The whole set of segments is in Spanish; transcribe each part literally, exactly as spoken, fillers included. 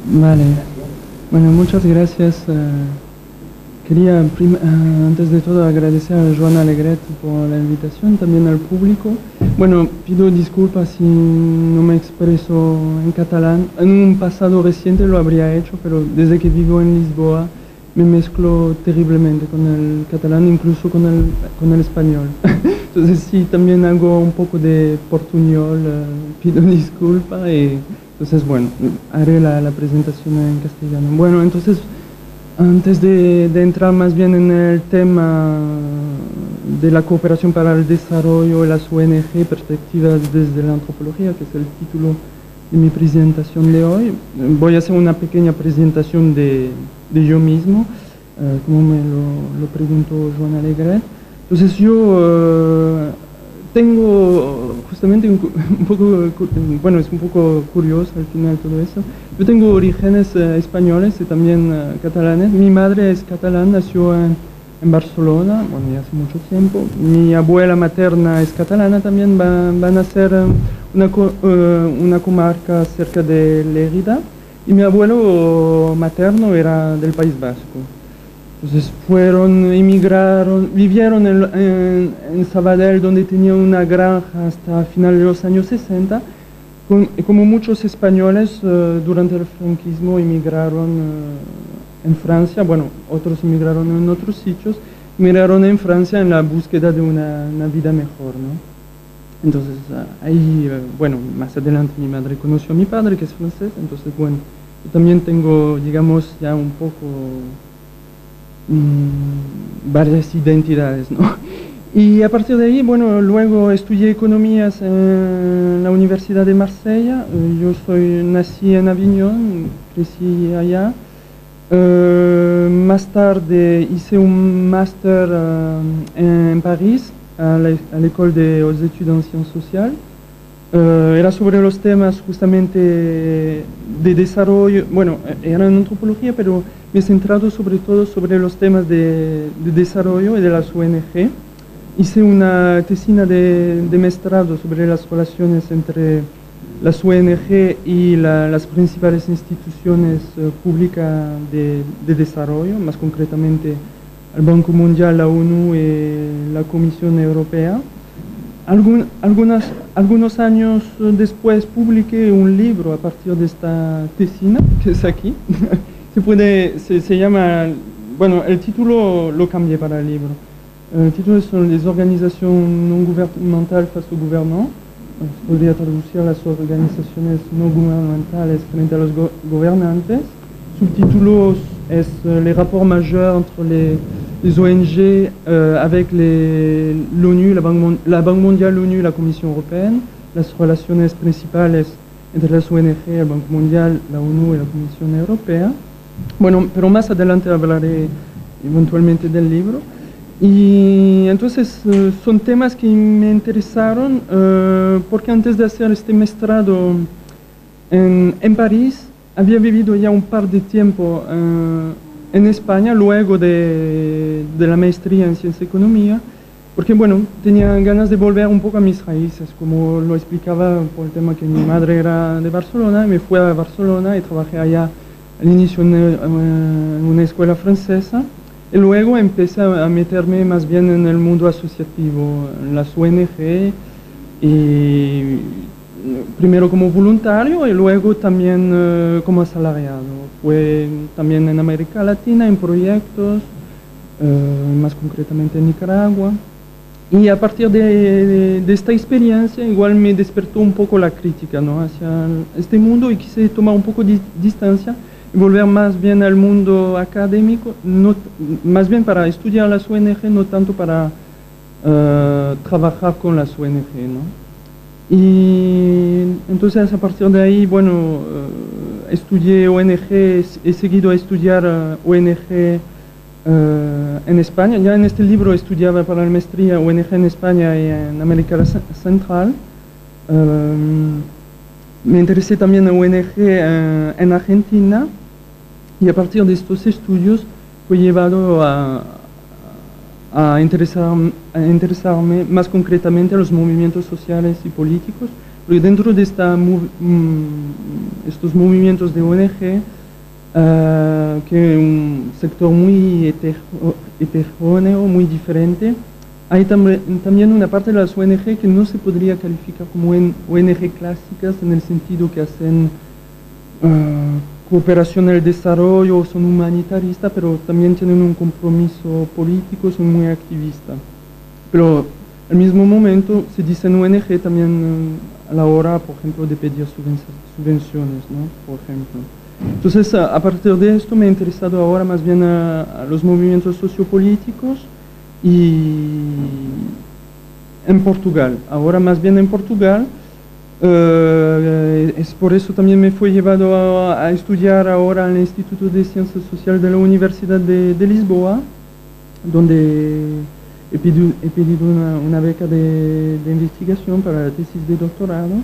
Vale, bueno, muchas gracias. eh, quería, prim- ah, antes de todo, agradecer a Joana Alegret por la invitación, también al público. Bueno, pido disculpas si no me expreso en catalán. En un pasado reciente lo habría hecho, pero desde que vivo en Lisboa me mezclo terriblemente con el catalán, incluso con el, con el español. Entonces, sí, también hago un poco de portuñol, eh, pido disculpas y entonces, bueno, haré la, la presentación en castellano. Bueno, entonces, antes de, de entrar más bien en el tema de la cooperación para el desarrollo y las O N G, perspectivas desde la antropología, que es el título de mi presentación de hoy, voy a hacer una pequeña presentación de, de yo mismo, eh, como me lo, lo preguntó Joana Alegret. Entonces, yo eh, tengo justamente un, un poco, bueno, es un poco curioso al final todo eso. Yo tengo orígenes eh, españoles y también eh, catalanes. Mi madre es catalana, nació en, en Barcelona, bueno, ya hace mucho tiempo. Mi abuela materna es catalana también, va, va a nacer eh, una, co- eh, una comarca cerca de Lérida. Y mi abuelo materno era del País Vasco. Entonces fueron, emigraron, vivieron en, en, en Sabadell, donde tenían una granja hasta finales de los años sesenta. Con- como muchos españoles, eh, durante el franquismo emigraron eh, en Francia, bueno, otros emigraron en otros sitios, emigraron en Francia en la búsqueda de una, una vida mejor, ¿no? Entonces ah, ahí, eh, bueno, más adelante mi madre conoció a mi padre, que es francés, entonces bueno, yo también tengo, digamos, ya un poco mm, varias identidades, ¿no? Y a partir de ahí, bueno, luego estudié economías en la Universidad de Marsella. Eh, Yo soy, nací en Aviñón, crecí allá. Eh, más tarde hice un máster eh, en París, a la, à l'École des Hautes Études en Sciences Sociales. Eh, era sobre los temas justamente de desarrollo, bueno, era en antropología, pero me he centrado sobre todo sobre los temas de, de desarrollo y de las O N G. Hice una tesina de, de maestrado sobre las relaciones entre las O N G y la- las principales instituciones eh, públicas de, de desarrollo, más concretamente el Banco Mundial, la ONU y la Comisión Europea. Algún- algunas, algunos años eh, después publiqué un libro a partir de esta tesina, que es aquí. Se puede, se, se llama, bueno, el título lo cambié para el libro. El título son Les organizaciones no gubernamentales face au gouvernement. Se podría traducir las organizaciones no gubernamentales frente a los go- gobernantes. Subtítulo es euh, les rapports majeurs entre les, les O N G euh, avec les- l'ONU, la Banque, Mon- la Banque mondiale, l'ONU y la Comisión Europea. Las relaciones principales entre las O N G, el Banco Mundial, la ONU y la Comisión Europea. Bueno, pero más adelante hablaré eventualmente del libro. Y entonces eh, son temas que me interesaron eh, porque antes de hacer este maestrado en, en París había vivido ya un par de tiempo eh, en España luego de, de la maestría en Ciencia y Economía, porque bueno, tenía ganas de volver un poco a mis raíces, como lo explicaba por el tema que mi madre era de Barcelona. Me fui a Barcelona y trabajé allá al inicio en, eh, en una escuela francesa. Y luego empecé a meterme más bien en el mundo asociativo, en las O N G, y primero como voluntario y luego también eh, como asalariado. Fue también en América Latina, en proyectos, eh, más concretamente en Nicaragua. Y a partir de, de- de esta experiencia igual me despertó un poco la crítica, ¿no?, hacia este mundo, y quise tomar un poco de distancia y volver más bien al mundo académico, no, más bien para estudiar las O N G, no tanto para eh, trabajar con las O N G, ¿no? Y entonces a partir de ahí, bueno, eh, estudié O N G, he seguido a estudiar eh, O N G eh, en España. Ya en este libro estudiaba para la maestría O N G en España y en América Ce- Central. Eh, Me interesé también en O N G eh, en Argentina, y a partir de estos estudios fui llevado a, a, interesar, a interesarme más concretamente a los movimientos sociales y políticos, Porque dentro de esta, mm, estos movimientos de O N G, uh, que es un sector muy heterogéneo, muy diferente, hay tam también una parte de las O N G que no se podría calificar como O N G clásicas en el sentido que hacen uh, cooperación al desarrollo, son humanitaristas, pero también tienen un compromiso político, son muy activistas. Pero al mismo momento se dicen O N G también uh, a la hora, por ejemplo, de pedir subvenciones, ¿no? Por ejemplo. Entonces, a, a partir de esto me he interesado ahora más bien a, a los movimientos sociopolíticos y en Portugal, ahora más bien en Portugal. Uh, es por eso también me fue llevado a, a estudiar ahora en el Instituto de Ciencias Sociales de la Universidad de, de Lisboa, donde he pedido, he pedido una, una beca de, de investigación para la tesis de doctorado.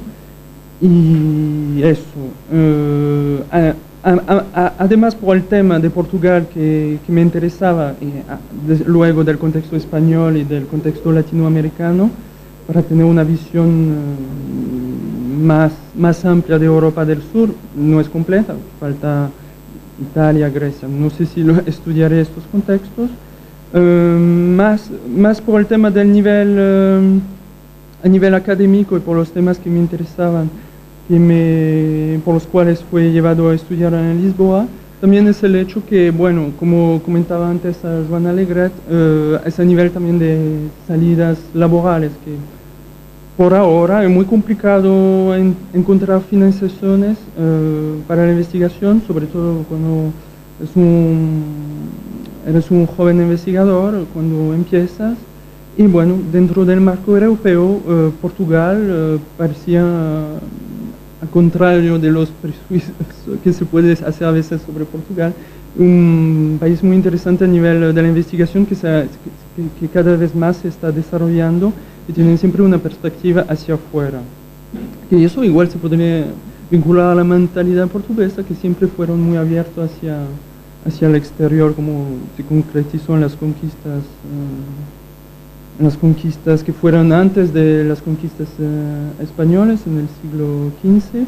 Y eso, uh, a, a, a, además por el tema de Portugal que, que me interesaba, y a, de, luego del contexto español y del contexto latinoamericano, para tener una visión uh, más, más amplia de Europa del Sur. No es completa, falta Italia, Grecia, no sé si lo estudiaré estos contextos, uh, más, más por el tema del nivel, uh, a nivel académico y por los temas que me interesaban, que me, por los cuales fue llevado a estudiar en Lisboa. También es el hecho que, bueno, como comentaba antes a Joana Alegret, uh, es a nivel también de salidas laborales, que por ahora es muy complicado en, encontrar financiaciones uh, para la investigación, sobre todo cuando es un, eres un joven investigador, cuando empiezas. Y bueno, dentro del marco europeo, uh, Portugal uh, parecía, uh, al contrario de los prejuicios que se puede hacer a veces sobre Portugal, un país muy interesante a nivel de la investigación que, se, que, que cada vez más se está desarrollando y tienen siempre una perspectiva hacia afuera. Que eso igual se podría vincular a la mentalidad portuguesa, que siempre fueron muy abiertos hacia, hacia el exterior, como se concretizó en las conquistas, uh, en las conquistas que fueron antes de las conquistas uh, españolas en el siglo quince.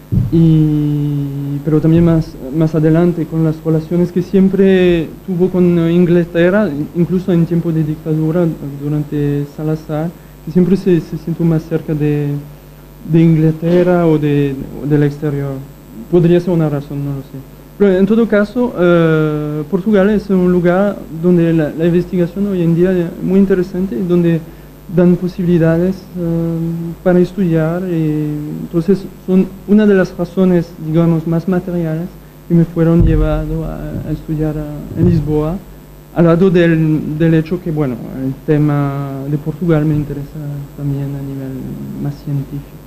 Y, pero también más, más adelante con las relaciones que siempre tuvo con Inglaterra, incluso en tiempo de dictadura durante Salazar, que siempre se, se sintió más cerca de, de Inglaterra o, de, o del exterior. Podría ser una razón, no lo sé. Pero en todo caso, uh, Portugal es un lugar donde la, la investigación hoy en día es muy interesante, donde dan posibilidades uh, para estudiar, y entonces son una de las razones, digamos, más materiales que me fueron llevado a, a estudiar a, en Lisboa, al lado del, del hecho que, bueno, el tema de Portugal me interesa también a nivel más científico.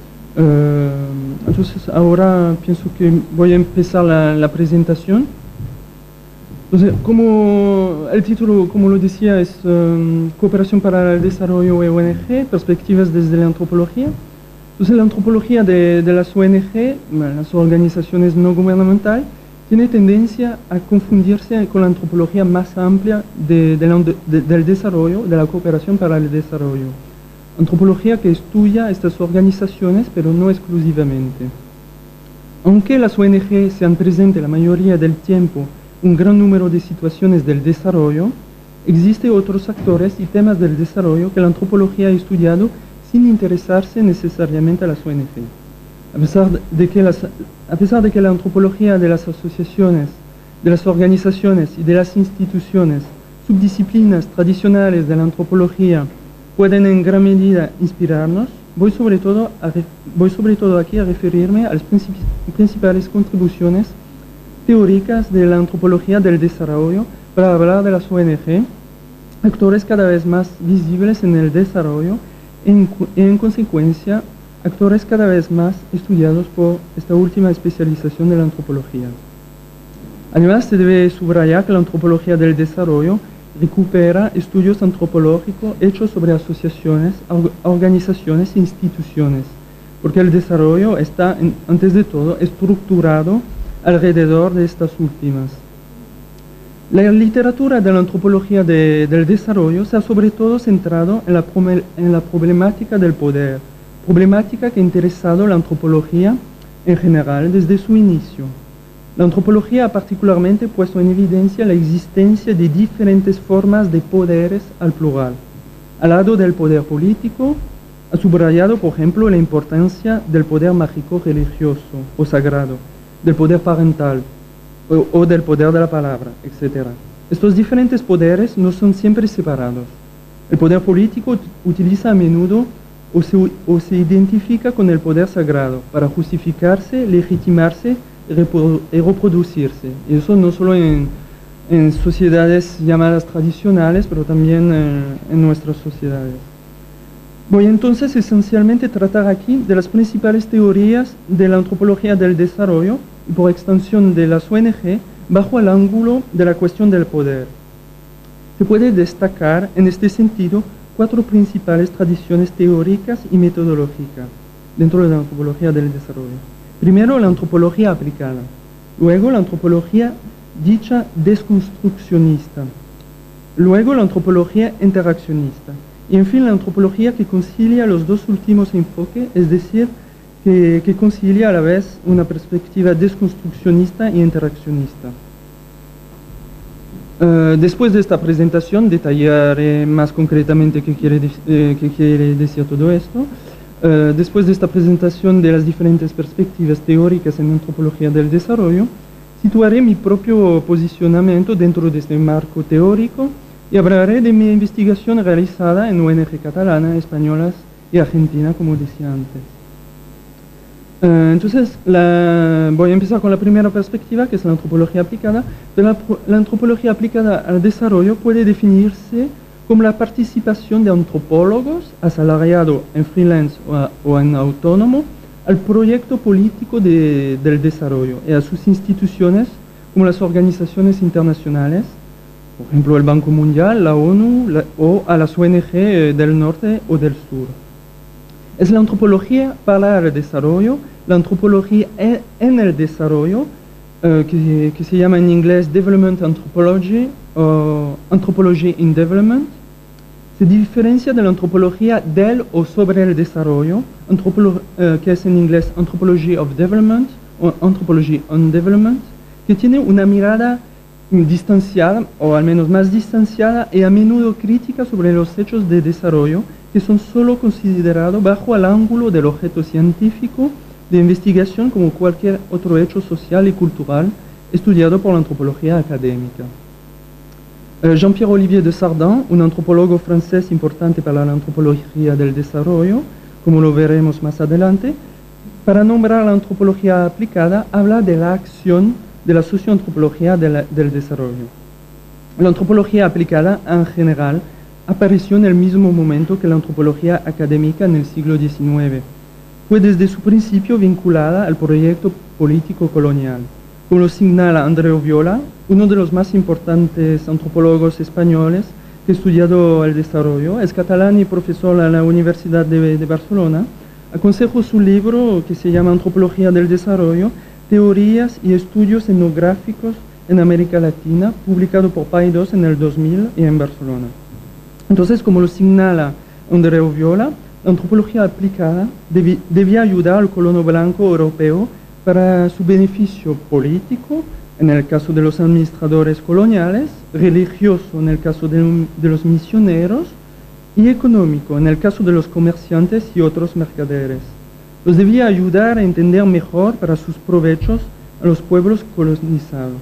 Uh, entonces ahora pienso que voy a empezar la, la presentación. Entonces, como el título, como lo decía, es um, Cooperación para el Desarrollo y O N G, perspectivas desde la antropología. Entonces, la antropología de, de las O N G, las organizaciones no gubernamentales, tiene tendencia a confundirse con la antropología más amplia de, de la, de, del desarrollo, de la cooperación para el desarrollo. Antropología que estudia estas organizaciones, pero no exclusivamente. Aunque las O N G sean presentes la mayoría del tiempo un gran número de situaciones del desarrollo, existen otros actores y temas del desarrollo que la antropología ha estudiado sin interesarse necesariamente a las O N G. A pesar de que, las, a pesar de que la antropología de las asociaciones, de las organizaciones y de las instituciones, subdisciplinas tradicionales de la antropología, pueden en gran medida inspirarnos, voy sobre todo, a, voy sobre todo aquí a referirme a las principales contribuciones teóricas de la antropología del desarrollo para hablar de las O N G, actores cada vez más visibles en el desarrollo y en, en consecuencia actores cada vez más estudiados por esta última especialización de la antropología. Además, se debe subrayar que la antropología del desarrollo recupera estudios antropológicos hechos sobre asociaciones, organizaciones e instituciones, porque el desarrollo está, en, antes de todo, estructurado alrededor de estas últimas. La literatura de la antropología de, del desarrollo se ha sobre todo centrado en la, en la problemática del poder, problemática que ha interesado la antropología en general desde su inicio. La antropología ha particularmente puesto en evidencia la existencia de diferentes formas de poderes al plural. Al lado del poder político, ha subrayado, por ejemplo, la importancia del poder mágico religioso o sagrado, del poder parental o, o del poder de la palabra, etcétera. Estos diferentes poderes no son siempre separados. El poder político utiliza a menudo o se, o se identifica con el poder sagrado para justificarse, legitimarse y reproducirse. Y eso no solo en, en sociedades llamadas tradicionales, pero también eh, en nuestras sociedades. Voy entonces esencialmente a tratar aquí de las principales teorías de la antropología del desarrollo y por extensión de las O N G bajo el ángulo de la cuestión del poder. Se puede destacar en este sentido cuatro principales tradiciones teóricas y metodológicas dentro de la antropología del desarrollo. Primero, la antropología aplicada. Luego, la antropología dicha desconstruccionista. Luego, la antropología interaccionista. Y, en fin, la antropología que concilia los dos últimos enfoques, es decir, que, que concilia a la vez una perspectiva desconstruccionista y interaccionista. Uh, después de esta presentación, detallaré más concretamente qué quiere, eh, qué quiere decir todo esto. Uh, después de esta presentación de las diferentes perspectivas teóricas en antropología del desarrollo, situaré mi propio posicionamiento dentro de este marco teórico y hablaré de mi investigación realizada en O N G catalanas, españolas y argentina, como decía antes. Uh, entonces, la, voy a empezar con la primera perspectiva, que es la antropología aplicada. La, la antropología aplicada al desarrollo puede definirse como la participación de antropólogos, asalariados en freelance o, a, o en autónomo, al proyecto político de, del desarrollo y a sus instituciones como las organizaciones internacionales, por ejemplo el Banco Mundial, la ONU la, o a las O N G del norte o del sur. Es la antropología para el desarrollo, la antropología en el desarrollo, uh, que, que se llama en inglés Development Anthropology o Anthropology in Development. Se diferencia de la antropología del o sobre el desarrollo, uh, que es en inglés Anthropology of Development o Anthropology on Development, que tiene una mirada distanciada, o al menos más distanciada y a menudo crítica sobre los hechos de desarrollo, que son solo considerados bajo el ángulo del objeto científico de investigación como cualquier otro hecho social y cultural estudiado por la antropología académica. Jean-Pierre Olivier de Sardin, un antropólogo francés importante para la antropología del desarrollo, como lo veremos más adelante, para nombrar la antropología aplicada, habla de la acción de la socioantropología de la, del desarrollo. La antropología aplicada, en general, apareció en el mismo momento que la antropología académica en el siglo diecinueve. Fue desde su principio vinculada al proyecto político colonial. Como lo señala Andreu Viola, uno de los más importantes antropólogos españoles que ha estudiado el desarrollo, es catalán y profesor en la Universidad de, de Barcelona. Aconsejo su libro que se llama Antropología del Desarrollo, Teorías y Estudios Etnográficos en América Latina, publicado por Paidós en el dos mil y en Barcelona. Entonces, como lo señala Andreu Viola, la antropología aplicada debi, debía ayudar al colono blanco europeo para su beneficio político, en el caso de los administradores coloniales, religioso en el caso de, de los misioneros y económico en el caso de los comerciantes y otros mercaderes. Los debía ayudar a entender mejor para sus provechos a los pueblos colonizados.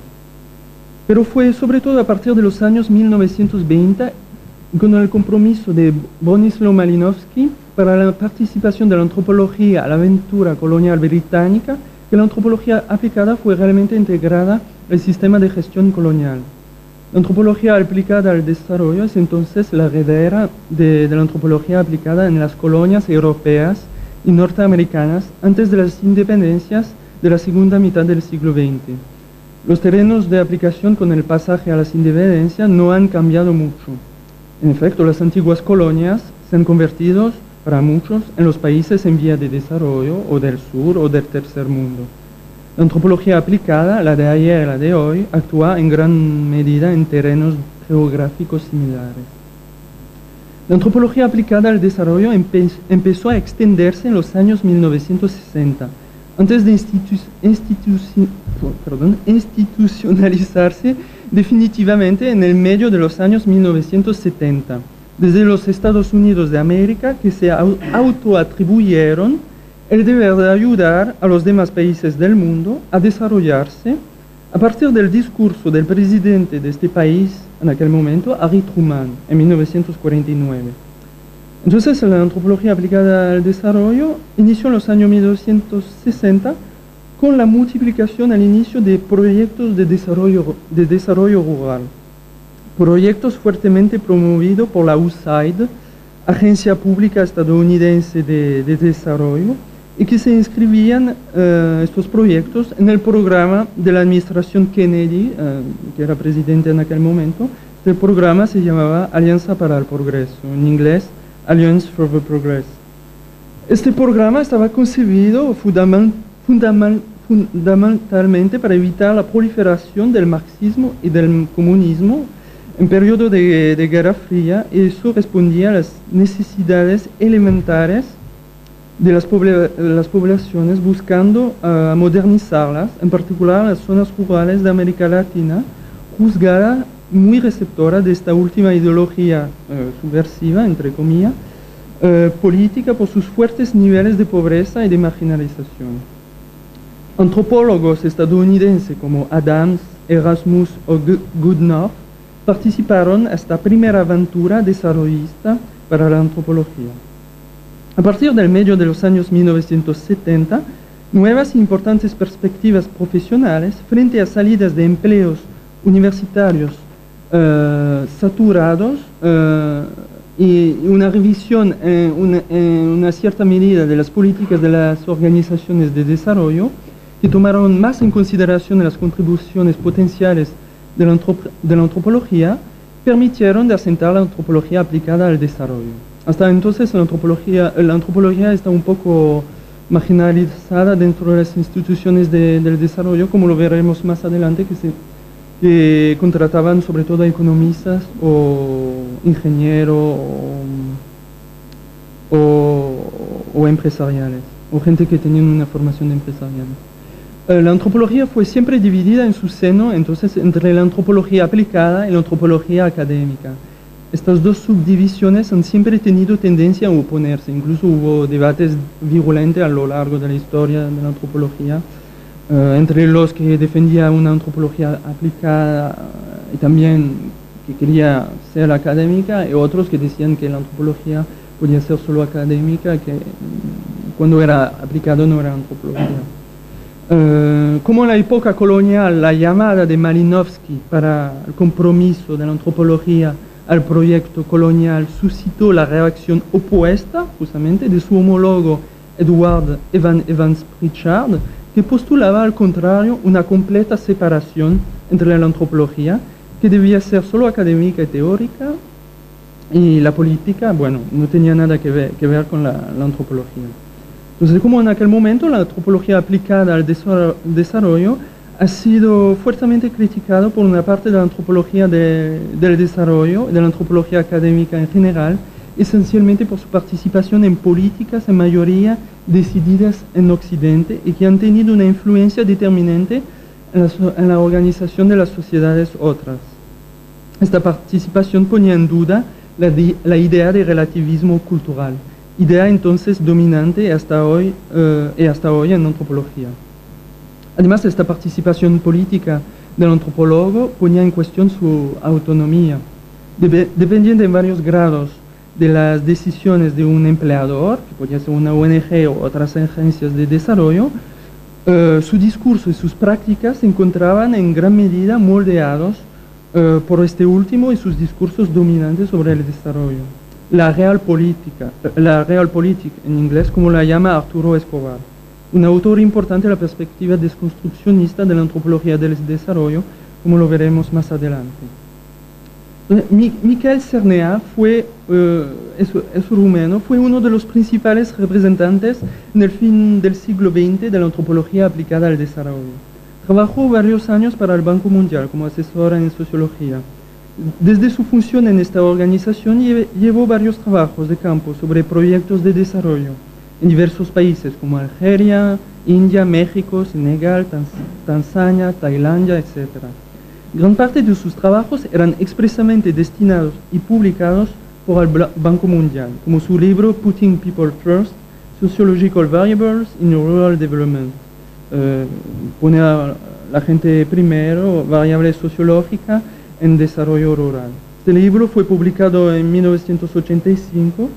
Pero fue sobre todo a partir de los años mil novecientos veinte, con el compromiso de Bronislaw Malinowski para la participación de la antropología a la aventura colonial británica, que la antropología aplicada fue realmente integrada al sistema de gestión colonial. La antropología aplicada al desarrollo es entonces la heredera de, de la antropología aplicada en las colonias europeas y norteamericanas antes de las independencias de la segunda mitad del siglo veinte. Los terrenos de aplicación con el pasaje a las independencias no han cambiado mucho. En efecto, las antiguas colonias se han convertido, para muchos, en los países en vía de desarrollo, o del sur o del tercer mundo. La antropología aplicada, la de ayer y la de hoy, actúa en gran medida en terrenos geográficos similares. La antropología aplicada al desarrollo empe empezó a extenderse en los años mil novecientos sesenta, antes de institu institu perdón, institucionalizarse definitivamente en el medio de los años mil novecientos setenta, desde los Estados Unidos de América, que se au autoatribuyeron el deber de ayudar a los demás países del mundo a desarrollarse a partir del discurso del presidente de este país en aquel momento, Harry Truman, en mil novecientos cuarenta y nueve. Entonces, la antropología aplicada al desarrollo inició en los años mil novecientos sesenta con la multiplicación al inicio de proyectos de desarrollo, de desarrollo rural, proyectos fuertemente promovidos por la U S A I D, Agencia Pública Estadounidense de, de Desarrollo, y que se inscribían uh, estos proyectos en el programa de la administración Kennedy, uh, que era presidente en aquel momento. Este programa se llamaba Alianza para el Progreso, en inglés Alliance for the Progress. Este programa estaba concebido fundament, fundament, fundamentalmente para evitar la proliferación del marxismo y del comunismo en periodo de, de Guerra Fría, y eso respondía a las necesidades elementares de las, pobla las poblaciones, buscando uh, modernizarlas, en particular las zonas rurales de América Latina, juzgada muy receptora de esta última ideología uh, subversiva, entre comillas, uh, política por sus fuertes niveles de pobreza y de marginalización. Antropólogos estadounidenses como Adams, Erasmus o Goodenough participaron en esta primera aventura desarrollista para la antropología. A partir del medio de los años mil novecientos setenta, nuevas e importantes perspectivas profesionales frente a salidas de empleos universitarios uh, saturados uh, y una revisión en una, en una cierta medida de las políticas de las organizaciones de desarrollo, que tomaron más en consideración las contribuciones potenciales de la, antrop de la antropología, permitieron de asentar la antropología aplicada al desarrollo. Hasta entonces la antropología, la antropología está un poco marginalizada dentro de las instituciones de, del desarrollo, como lo veremos más adelante, que, se, que contrataban sobre todo a economistas o ingenieros o, o, o empresariales, o gente que tenían una formación de empresariales. La antropología fue siempre dividida en su seno, entonces, entre la antropología aplicada y la antropología académica. Estas dos subdivisiones han siempre tenido tendencia a oponerse, incluso hubo debates virulentos a lo largo de la historia de la antropología, uh, entre los que defendían una antropología aplicada y también que quería ser académica, y otros que decían que la antropología podía ser solo académica, que cuando era aplicado no era antropología. Uh, como en la época colonial, la llamada de Malinowski para el compromiso de la antropología al proyecto colonial suscitó la reacción opuesta, justamente, de su homólogo Edward Evan Evans Pritchard, que postulaba al contrario una completa separación entre la antropología, que debía ser solo académica y teórica, y la política, bueno, no tenía nada que ver, que ver con la, la antropología. Entonces, como en aquel momento la antropología aplicada al desarrollo ha sido fuertemente criticado por una parte de la antropología de, del desarrollo, de la antropología académica en general, esencialmente por su participación en políticas en mayoría decididas en Occidente y que han tenido una influencia determinante en la, en la organización de las sociedades otras. Esta participación ponía en duda la, la idea de relativismo cultural, idea entonces dominante hasta hoy, uh, y hasta hoy en antropología. Además, esta participación política del antropólogo ponía en cuestión su autonomía, dependiendo en varios grados de las decisiones de un empleador, que podía ser una O N G o otras agencias de desarrollo. Uh, su discurso y sus prácticas se encontraban en gran medida moldeados uh, por este último y sus discursos dominantes sobre el desarrollo. La realpolitik, la realpolitik en inglés, como la llama Arturo Escobar, un autor importante de la perspectiva desconstruccionista de la antropología del desarrollo, como lo veremos más adelante. Michael Cernea fue, uh, es, es rumeno, fue uno de los principales representantes en el fin del siglo veinte de la antropología aplicada al desarrollo. Trabajó varios años para el Banco Mundial como asesor en sociología Desde su función en esta organización llevó varios trabajos de campo sobre proyectos de desarrollo en diversos países como Algeria, India, México, Senegal, Tanzania, Tailandia, etcétera. Gran parte de sus trabajos eran expresamente destinados y publicados por el Banco Mundial, como su libro Putting People First, Sociological Variables in Rural Development. Eh, pone a la gente primero, variable sociológica en desarrollo rural. Este libro fue publicado en mil novecientos ochenta y cinco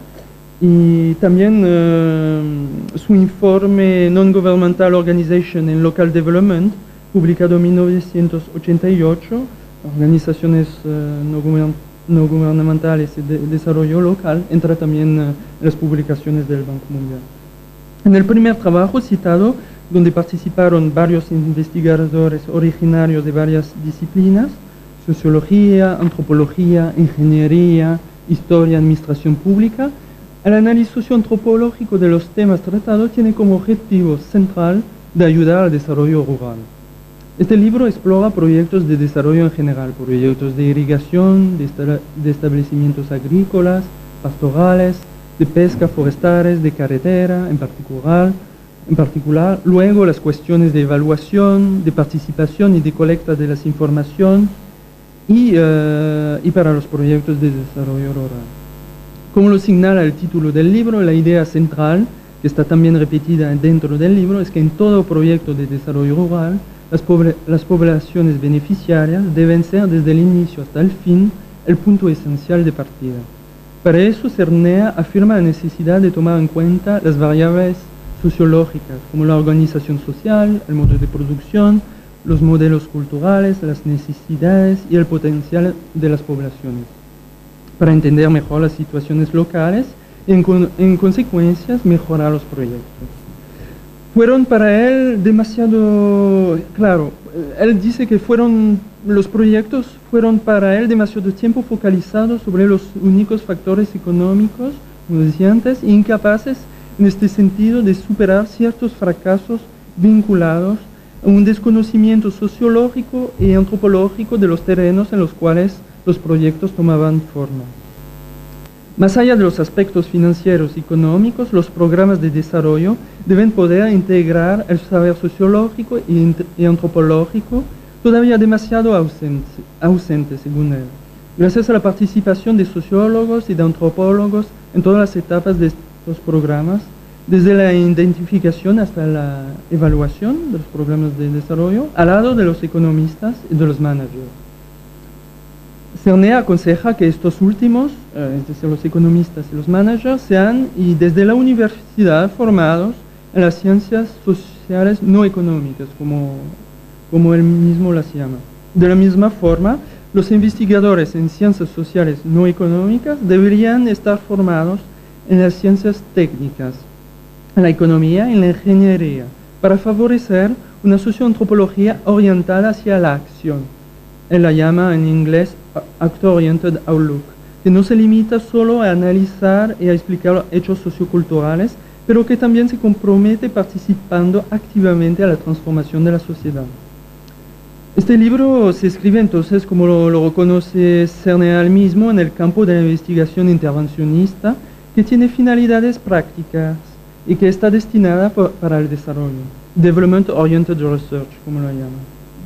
y también eh, su informe Non-Governmental Organization in Local Development, publicado en mil novecientos ochenta y ocho, organizaciones eh, no, gubern no gubernamentales de desarrollo local, entra también eh, en las publicaciones del Banco Mundial. En el primer trabajo citado, donde participaron varios investigadores originarios de varias disciplinas, sociología, antropología, ingeniería, historia, administración pública, el análisis socioantropológico de los temas tratados tiene como objetivo central de ayudar al desarrollo rural. Este libro explora proyectos de desarrollo en general, proyectos de irrigación, de, esta de establecimientos agrícolas, pastorales, de pesca forestales, de carretera en particular, en particular, luego las cuestiones de evaluación, de participación y de colecta de las informaciones y, uh, y para los proyectos de desarrollo rural. Como lo señala el título del libro, la idea central, que está también repetida dentro del libro, es que en todo proyecto de desarrollo rural, las, pobre, las poblaciones beneficiarias deben ser desde el inicio hasta el fin el punto esencial de partida. Para eso, Cernea afirma la necesidad de tomar en cuenta las variables sociológicas, como la organización social, el modo de producción, los modelos culturales, las necesidades y el potencial de las poblaciones, para entender mejor las situaciones locales y en, con, en consecuencias mejorar los proyectos. Fueron para él demasiado, claro, él dice que fueron, los proyectos fueron para él demasiado tiempo focalizados sobre los únicos factores económicos, como decía antes, e incapaces en este sentido de superar ciertos fracasos vinculados a un desconocimiento sociológico y antropológico de los terrenos en los cuales los proyectos tomaban forma. Más allá de los aspectos financieros y económicos, los programas de desarrollo deben poder integrar el saber sociológico y, y antropológico, todavía demasiado ausente, ausente, según él. Gracias a la participación de sociólogos y de antropólogos en todas las etapas de estos programas, desde la identificación hasta la evaluación de los programas de desarrollo, al lado de los economistas y de los managers. Cernea aconseja que estos últimos, eh, es decir, los economistas y los managers, sean y desde la universidad formados en las ciencias sociales no económicas, como, como él mismo las llama. De la misma forma, los investigadores en ciencias sociales no económicas deberían estar formados en las ciencias técnicas, en la economía y en la ingeniería, para favorecer una socioantropología orientada hacia la acción. Él la llama en inglés Act-Oriented Outlook, que no se limita solo a analizar y a explicar hechos socioculturales, pero que también se compromete participando activamente a la transformación de la sociedad. Este libro se escribe entonces, como lo, lo reconoce Cernea mismo, en el campo de la investigación intervencionista, que tiene finalidades prácticas y que está destinada por, para el desarrollo. Development Oriented Research, como lo llama.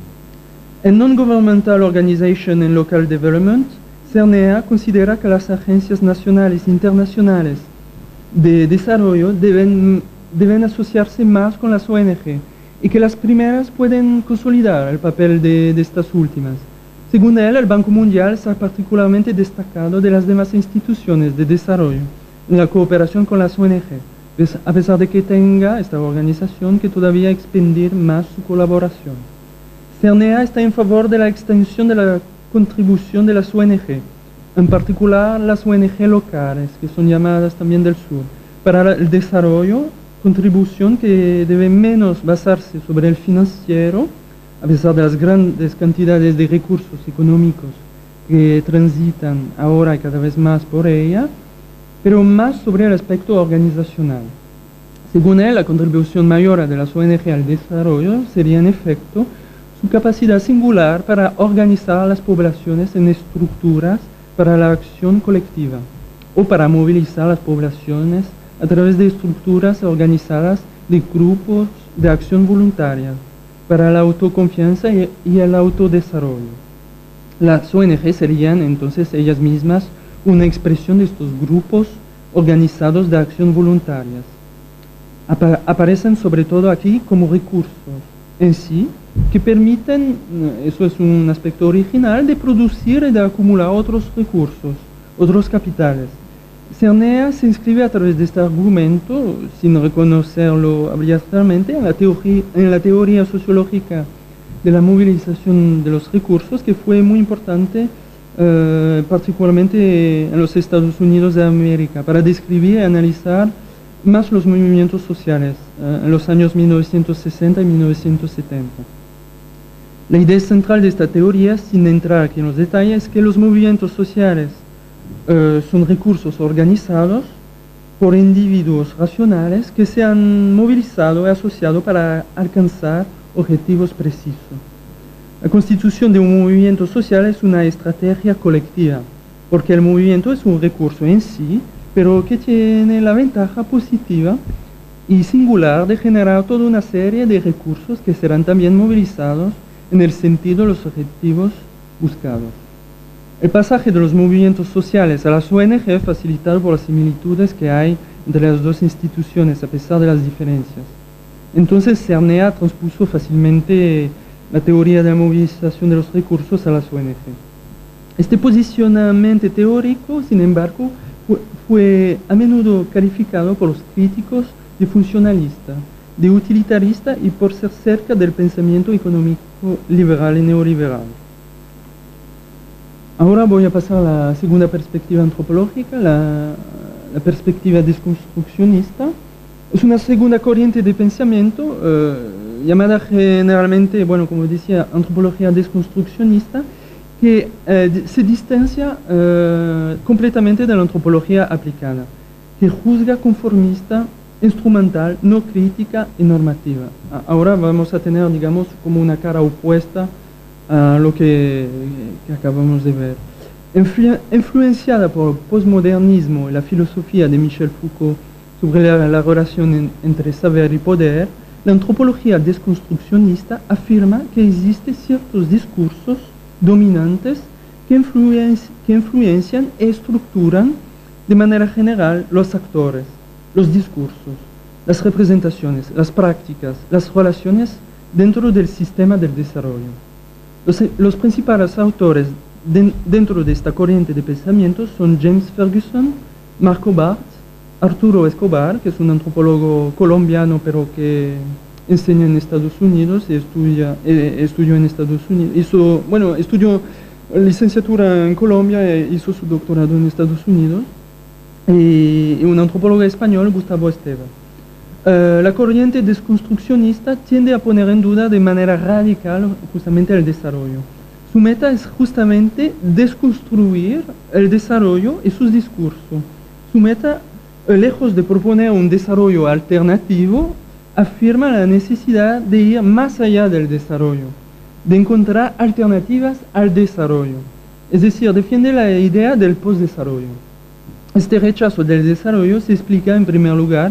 En Non-Governmental Organization in Local Development, Cernea considera que las agencias nacionales e internacionales de desarrollo deben, deben asociarse más con las O N G y que las primeras pueden consolidar el papel de, de estas últimas. Según él, el Banco Mundial está particularmente destacado de las demás instituciones de desarrollo en la cooperación con las O N G, a pesar de que tenga esta organización que todavía expandir más su colaboración. Cernea está en favor de la extensión de la contribución de las O N G, en particular las O N G locales, que son llamadas también del sur, para el desarrollo, contribución que debe menos basarse sobre el financiero, a pesar de las grandes cantidades de recursos económicos que transitan ahora y cada vez más por ella, pero más sobre el aspecto organizacional. Según él, la contribución mayor de las O N G al desarrollo sería en efecto su su capacidad singular para organizar a las poblaciones en estructuras para la acción colectiva o para movilizar a las poblaciones a través de estructuras organizadas de grupos de acción voluntaria para la autoconfianza y, y el autodesarrollo. Las O N G serían entonces ellas mismas una expresión de estos grupos organizados de acción voluntarias. Apa- aparecen sobre todo aquí como recursos en sí que permiten, eso es un aspecto original, de producir y de acumular otros recursos, otros capitales. Cernea se inscribe a través de este argumento, sin reconocerlo abiertamente, en la teoría, en la teoría sociológica de la movilización de los recursos, que fue muy importante, eh, particularmente en los Estados Unidos de América, para describir y analizar más los movimientos sociales eh, en los años mil novecientos sesenta y mil novecientos setenta. La idea central de esta teoría, sin entrar aquí en los detalles, es que los movimientos sociales Uh, son recursos organizados por individuos racionales que se han movilizado y asociado para alcanzar objetivos precisos. La constitución de un movimiento social es una estrategia colectiva, porque el movimiento es un recurso en sí, pero que tiene la ventaja positiva y singular de generar toda una serie de recursos que serán también movilizados en el sentido de los objetivos buscados. El pasaje de los movimientos sociales a las O N G facilitado por las similitudes que hay entre las dos instituciones a pesar de las diferencias. Entonces Cernea transpuso fácilmente la teoría de la movilización de los recursos a las O N G. Este posicionamiento teórico, sin embargo, fue, fue a menudo calificado por los críticos de funcionalista, de utilitarista y por ser cerca del pensamiento económico liberal y neoliberal. Ahora voy a pasar a la segunda perspectiva antropológica, la, la perspectiva desconstruccionista. Es una segunda corriente de pensamiento eh, llamada generalmente, bueno, como decía, antropología desconstruccionista, que eh, se distancia eh, completamente de la antropología aplicada, que juzga conformista, instrumental, no crítica y normativa. Ahora vamos a tener, digamos, como una cara opuesta a lo que, que acabamos de ver. Influ, influenciada por el postmodernismo y la filosofía de Michel Foucault sobre la, la relación en, entre saber y poder, la antropología desconstruccionista afirma que existen ciertos discursos dominantes que, influen, que influencian y estructuran de manera general los actores, los discursos, las representaciones, las prácticas, las relaciones dentro del sistema del desarrollo. Los, los principales autores de, dentro de esta corriente de pensamiento son James Ferguson, Marco Barth, Arturo Escobar, que es un antropólogo colombiano pero que enseña en Estados Unidos y estudia, eh, estudió en Estados Unidos. Hizo, bueno, estudió licenciatura en Colombia e hizo su doctorado en Estados Unidos. Y, y un antropólogo español, Gustavo Esteban. Uh, la corriente desconstruccionista tiende a poner en duda de manera radical justamente el desarrollo. Su meta es justamente desconstruir el desarrollo y sus discursos. Su meta, lejos de proponer un desarrollo alternativo, afirma la necesidad de ir más allá del desarrollo, de encontrar alternativas al desarrollo. Es decir, defiende la idea del postdesarrollo. Este rechazo del desarrollo se explica en primer lugar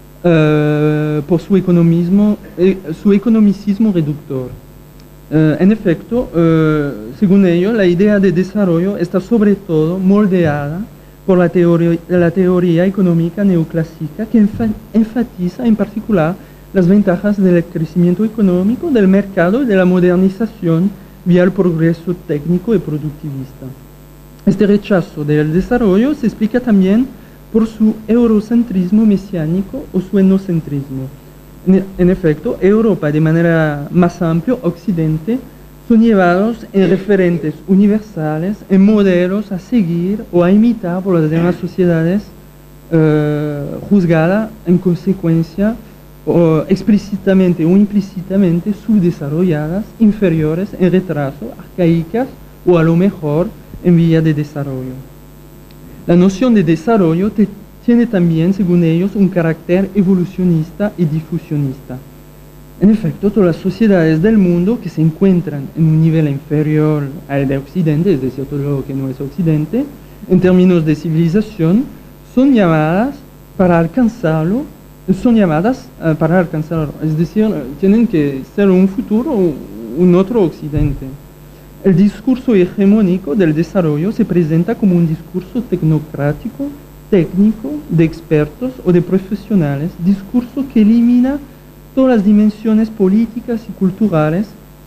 Uh, por su economismo, eh, su economicismo reductor. Uh, en efecto, uh, según ello, la idea de desarrollo está sobre todo moldeada por la teoría, la teoría económica neoclásica que enfa enfatiza en particular las ventajas del crecimiento económico, del mercado y de la modernización vía el progreso técnico y productivista. Este rechazo del desarrollo se explica también por su eurocentrismo mesiánico o su etnocentrismo. En, en efecto, Europa, de manera más amplia, Occidente, son llevados en referentes universales, en modelos a seguir o a imitar por las demás sociedades, eh, juzgadas en consecuencia o explícitamente o implícitamente subdesarrolladas, inferiores, en retraso, arcaicas o a lo mejor en vía de desarrollo. La noción de desarrollo te, tiene también, según ellos, un carácter evolucionista y difusionista. En efecto, todas las sociedades del mundo que se encuentran en un nivel inferior al de Occidente, es decir, todo lo que no es Occidente, en términos de civilización, son llamadas para alcanzarlo, son llamadas uh, para alcanzarlo, es decir, tienen que ser un futuro, un otro Occidente. El discurso hegemónico del desarrollo se presenta como un discurso tecnocrático, técnico, de expertos o de profesionales, discurso que elimina todas las dimensiones políticas y culturales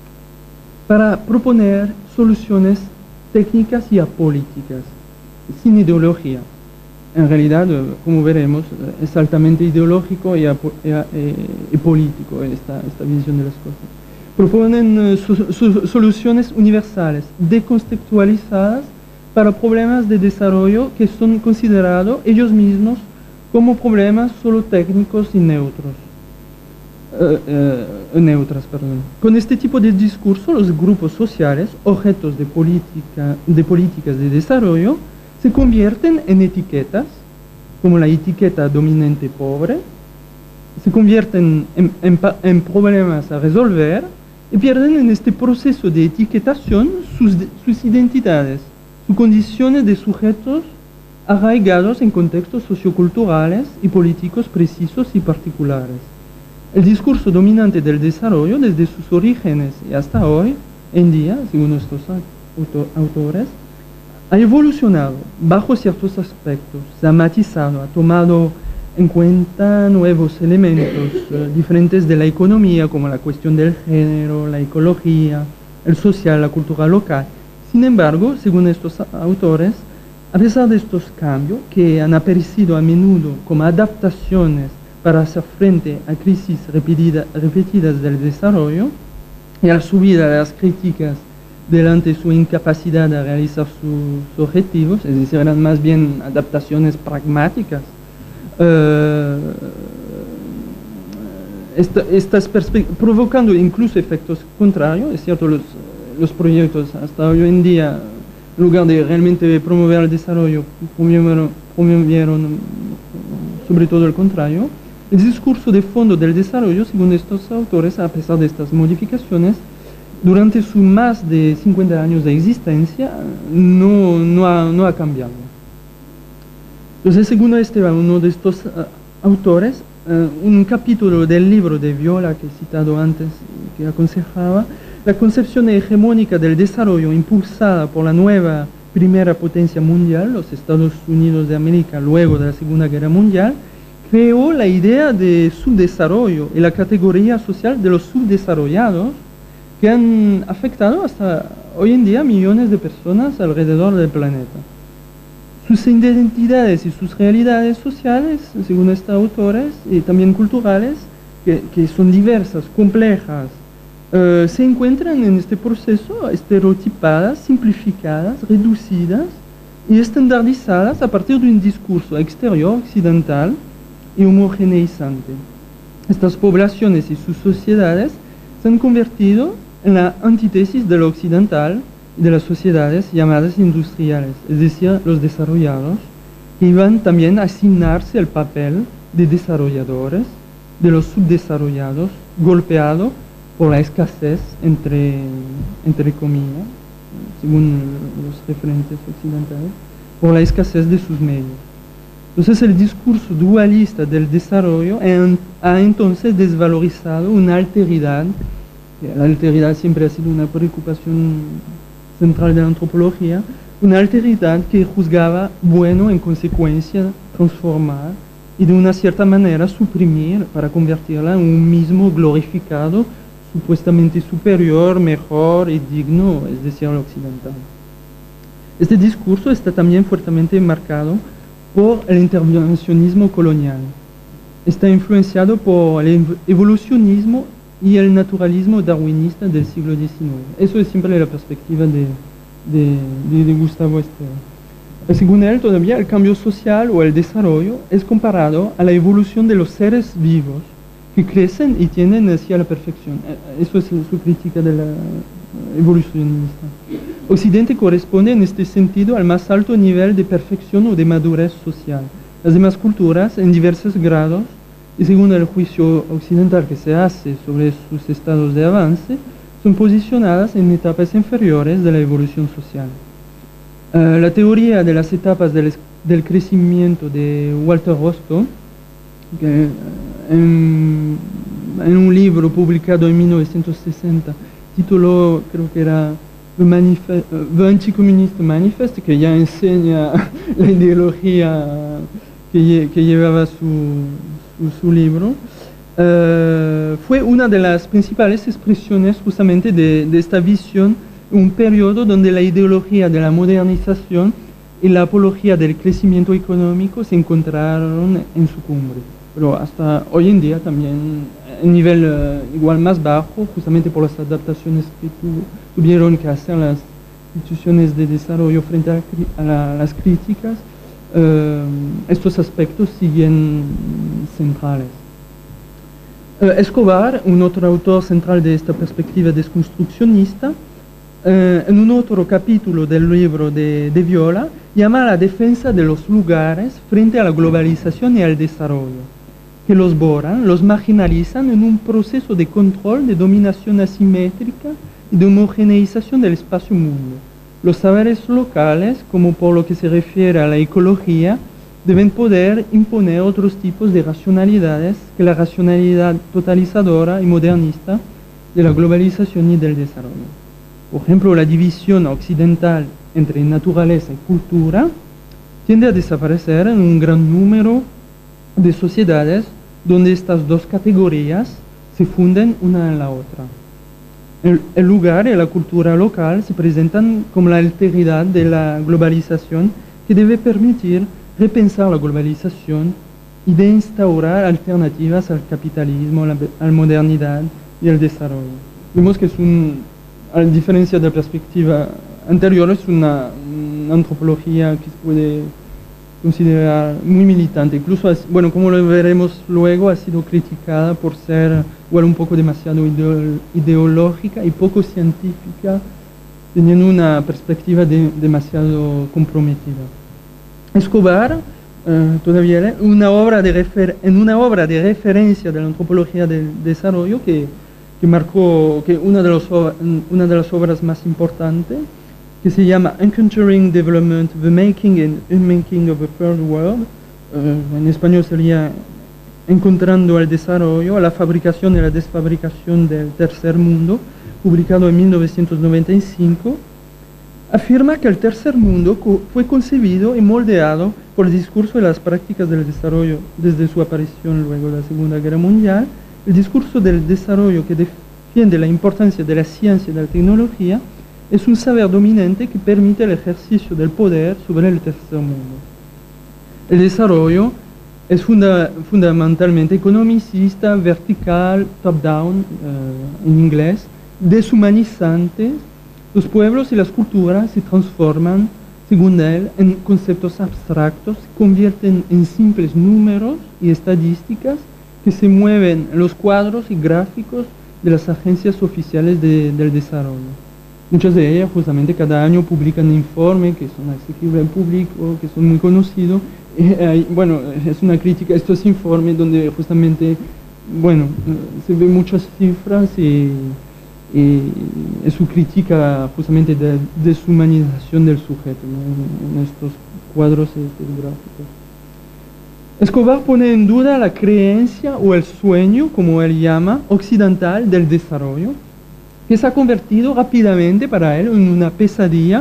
para proponer soluciones técnicas y apolíticas, sin ideología. En realidad, como veremos, es altamente ideológico y, y, y político esta, esta visión de las cosas. Proponen su, su, soluciones universales, decontextualizadas para problemas de desarrollo que son considerados ellos mismos como problemas solo técnicos y neutros. Uh, uh, neutras, perdón. Con este tipo de discurso, los grupos sociales, objetos de, política, de políticas de desarrollo, se convierten en etiquetas, como la etiqueta dominante pobre, se convierten en, en, en problemas a resolver y pierden en este proceso de etiquetación sus, sus identidades, sus condiciones de sujetos arraigados en contextos socioculturales y políticos precisos y particulares. El discurso dominante del desarrollo desde sus orígenes y hasta hoy en día, según estos autores, ha evolucionado bajo ciertos aspectos, se ha matizado, ha tomado en cuenta nuevos elementos eh, diferentes de la economía, como la cuestión del género, la ecología, el social, la cultura local. Sin embargo, según estos autores, a pesar de estos cambios, que han aparecido a menudo como adaptaciones para hacer frente a crisis repetida, repetidas del desarrollo y a la subida de las críticas delante de su incapacidad de realizar sus objetivos, es decir, eran más bien adaptaciones pragmáticas. Uh, esta, estas provocando incluso efectos contrarios, es cierto, los, los proyectos hasta hoy en día, en lugar de realmente promover el desarrollo, promovieron, promovieron sobre todo el contrario. El discurso de fondo del desarrollo, según estos autores, a pesar de estas modificaciones, durante sus más de cincuenta años de existencia, no, no, ha, no ha cambiado. Entonces, según este, uno de estos uh, autores, uh, un capítulo del libro de Viola que he citado antes, que aconsejaba, la concepción hegemónica del desarrollo impulsada por la nueva primera potencia mundial, los Estados Unidos de América, luego de la Segunda Guerra Mundial, creó la idea de subdesarrollo y la categoría social de los subdesarrollados que han afectado hasta hoy en día millones de personas alrededor del planeta. Sus identidades y sus realidades sociales, según estos autores, y también culturales, que, que son diversas, complejas, uh, se encuentran en este proceso estereotipadas, simplificadas, reducidas y estandarizadas a partir de un discurso exterior occidental y homogeneizante. Estas poblaciones y sus sociedades se han convertido en la antítesis de lo occidental y de las sociedades llamadas industriales, es decir, los desarrollados, que iban también a asignarse el papel de desarrolladores, de los subdesarrollados, golpeado por la escasez, entre, entre comillas, según los referentes occidentales, por la escasez de sus medios. Entonces el discurso dualista del desarrollo ha entonces desvalorizado una alteridad, que la alteridad siempre ha sido una preocupación central de la antropología, una alteridad que juzgaba bueno en consecuencia transformar y de una cierta manera suprimir para convertirla en un mismo glorificado, supuestamente superior, mejor y digno, es decir, el occidental. Este discurso está también fuertemente marcado por el intervencionismo colonial. Está influenciado por el evolucionismo y el naturalismo darwinista del siglo diecinueve. Eso es siempre la perspectiva de, de, de, de Gustavo Estrella. Según él, todavía el cambio social o el desarrollo es comparado a la evolución de los seres vivos que crecen y tienden hacia la perfección. Eso es su crítica de la evolucionista. Occidente corresponde en este sentido al más alto nivel de perfección o de madurez social. Las demás culturas, en diversos grados, y según el juicio occidental que se hace sobre sus estados de avance, son posicionadas en etapas inferiores de la evolución social. Uh, la teoría de las etapas del, del crecimiento de Walter Rostow, que en, en un libro publicado en mil novecientos sesenta, tituló, creo que era The, Manifest, uh, The Anti-Communist Manifest, que ya enseña la ideología que, que llevaba su, su, su libro, uh, fue una de las principales expresiones justamente de, de esta visión, un periodo donde la ideología de la modernización y la apología del crecimiento económico se encontraron en su cumbre. Pero hasta hoy en día también en nivel uh, igual más bajo, justamente por las adaptaciones que tu, tuvieron que hacer las instituciones de desarrollo frente a, a, la, a las críticas, uh, estos aspectos siguen centrales. Uh, Escobar, un otro autor central de esta perspectiva desconstruccionista, Uh, en un otro capítulo del libro de, de Viola, llama a la defensa de los lugares frente a la globalización y al desarrollo, que los borran, los marginalizan en un proceso de control, de dominación asimétrica y de homogeneización del espacio-mundo. Los saberes locales, como por lo que se refiere a la ecología, deben poder imponer otros tipos de racionalidades que la racionalidad totalizadora y modernista de la globalización y del desarrollo. Por ejemplo, la división occidental entre naturaleza y cultura tiende a desaparecer en un gran número de sociedades donde estas dos categorías se funden una en la otra. El, el lugar y la cultura local se presentan como la alteridad de la globalización que debe permitir repensar la globalización y de instaurar alternativas al capitalismo, a la modernidad y al desarrollo. Vemos que es un... A diferencia de la perspectiva anterior, es una, una antropología que se puede considerar muy militante. Incluso, bueno, como lo veremos luego, ha sido criticada por ser bueno, un poco demasiado ideológica y poco científica, teniendo una perspectiva de, demasiado comprometida. Escobar, eh, todavía una obra de refer en una obra de referencia de la antropología del desarrollo que que marcó que una de, los, una de las obras más importantes, que se llama Encountering Development, The Making and Unmaking of a Third World, uh, en español sería Encontrando el Desarrollo, la fabricación y la desfabricación del tercer mundo, publicado en mil novecientos noventa y cinco, afirma que el tercer mundo co fue concebido y moldeado por el discurso y las prácticas del desarrollo desde su aparición luego de la Segunda Guerra Mundial. El discurso del desarrollo que defiende la importancia de la ciencia y de la tecnología es un saber dominante que permite el ejercicio del poder sobre el tercer mundo. El desarrollo es funda fundamentalmente economicista, vertical, top-down, uh, en inglés, deshumanizante. Los pueblos y las culturas se transforman, según él, en conceptos abstractos, se convierten en simples números y estadísticas que se mueven en los cuadros y gráficos de las agencias oficiales de, del desarrollo. Muchas de ellas justamente cada año publican informes que son accesibles al público, que son muy conocidos. Eh, bueno, es una crítica a estos informes donde justamente, bueno, se ven muchas cifras y, y es su crítica justamente de deshumanización del sujeto, ¿no? en estos cuadros y estos gráficos. Escobar pone en duda la creencia o el sueño, como él llama, occidental del desarrollo, que se ha convertido rápidamente para él en una pesadilla,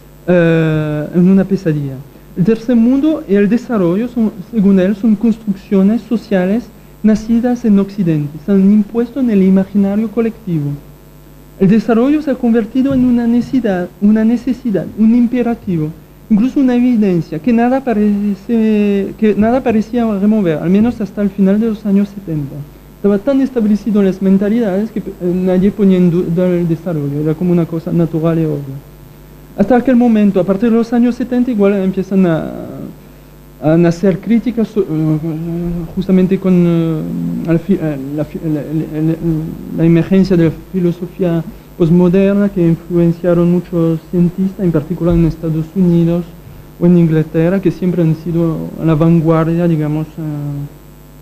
uh, en una pesadilla. El tercer mundo y el desarrollo, son, según él, son construcciones sociales nacidas en Occidente, se han impuesto en el imaginario colectivo. El desarrollo se ha convertido en una necesidad, una necesidad, un imperativo, incluso una evidencia que nada, parece, que nada parecía remover, al menos hasta el final de los años setenta. Estaba tan establecido en las mentalidades que nadie ponía en duda el desarrollo, era como una cosa natural y obvia. Hasta aquel momento, a partir de los años setenta, igual empiezan a, a nacer críticas uh, justamente con uh, la, la, la, la emergencia de la filosofía postmoderna que influenciaron muchos cientistas, en particular en Estados Unidos o en Inglaterra, que siempre han sido a la vanguardia, digamos, uh,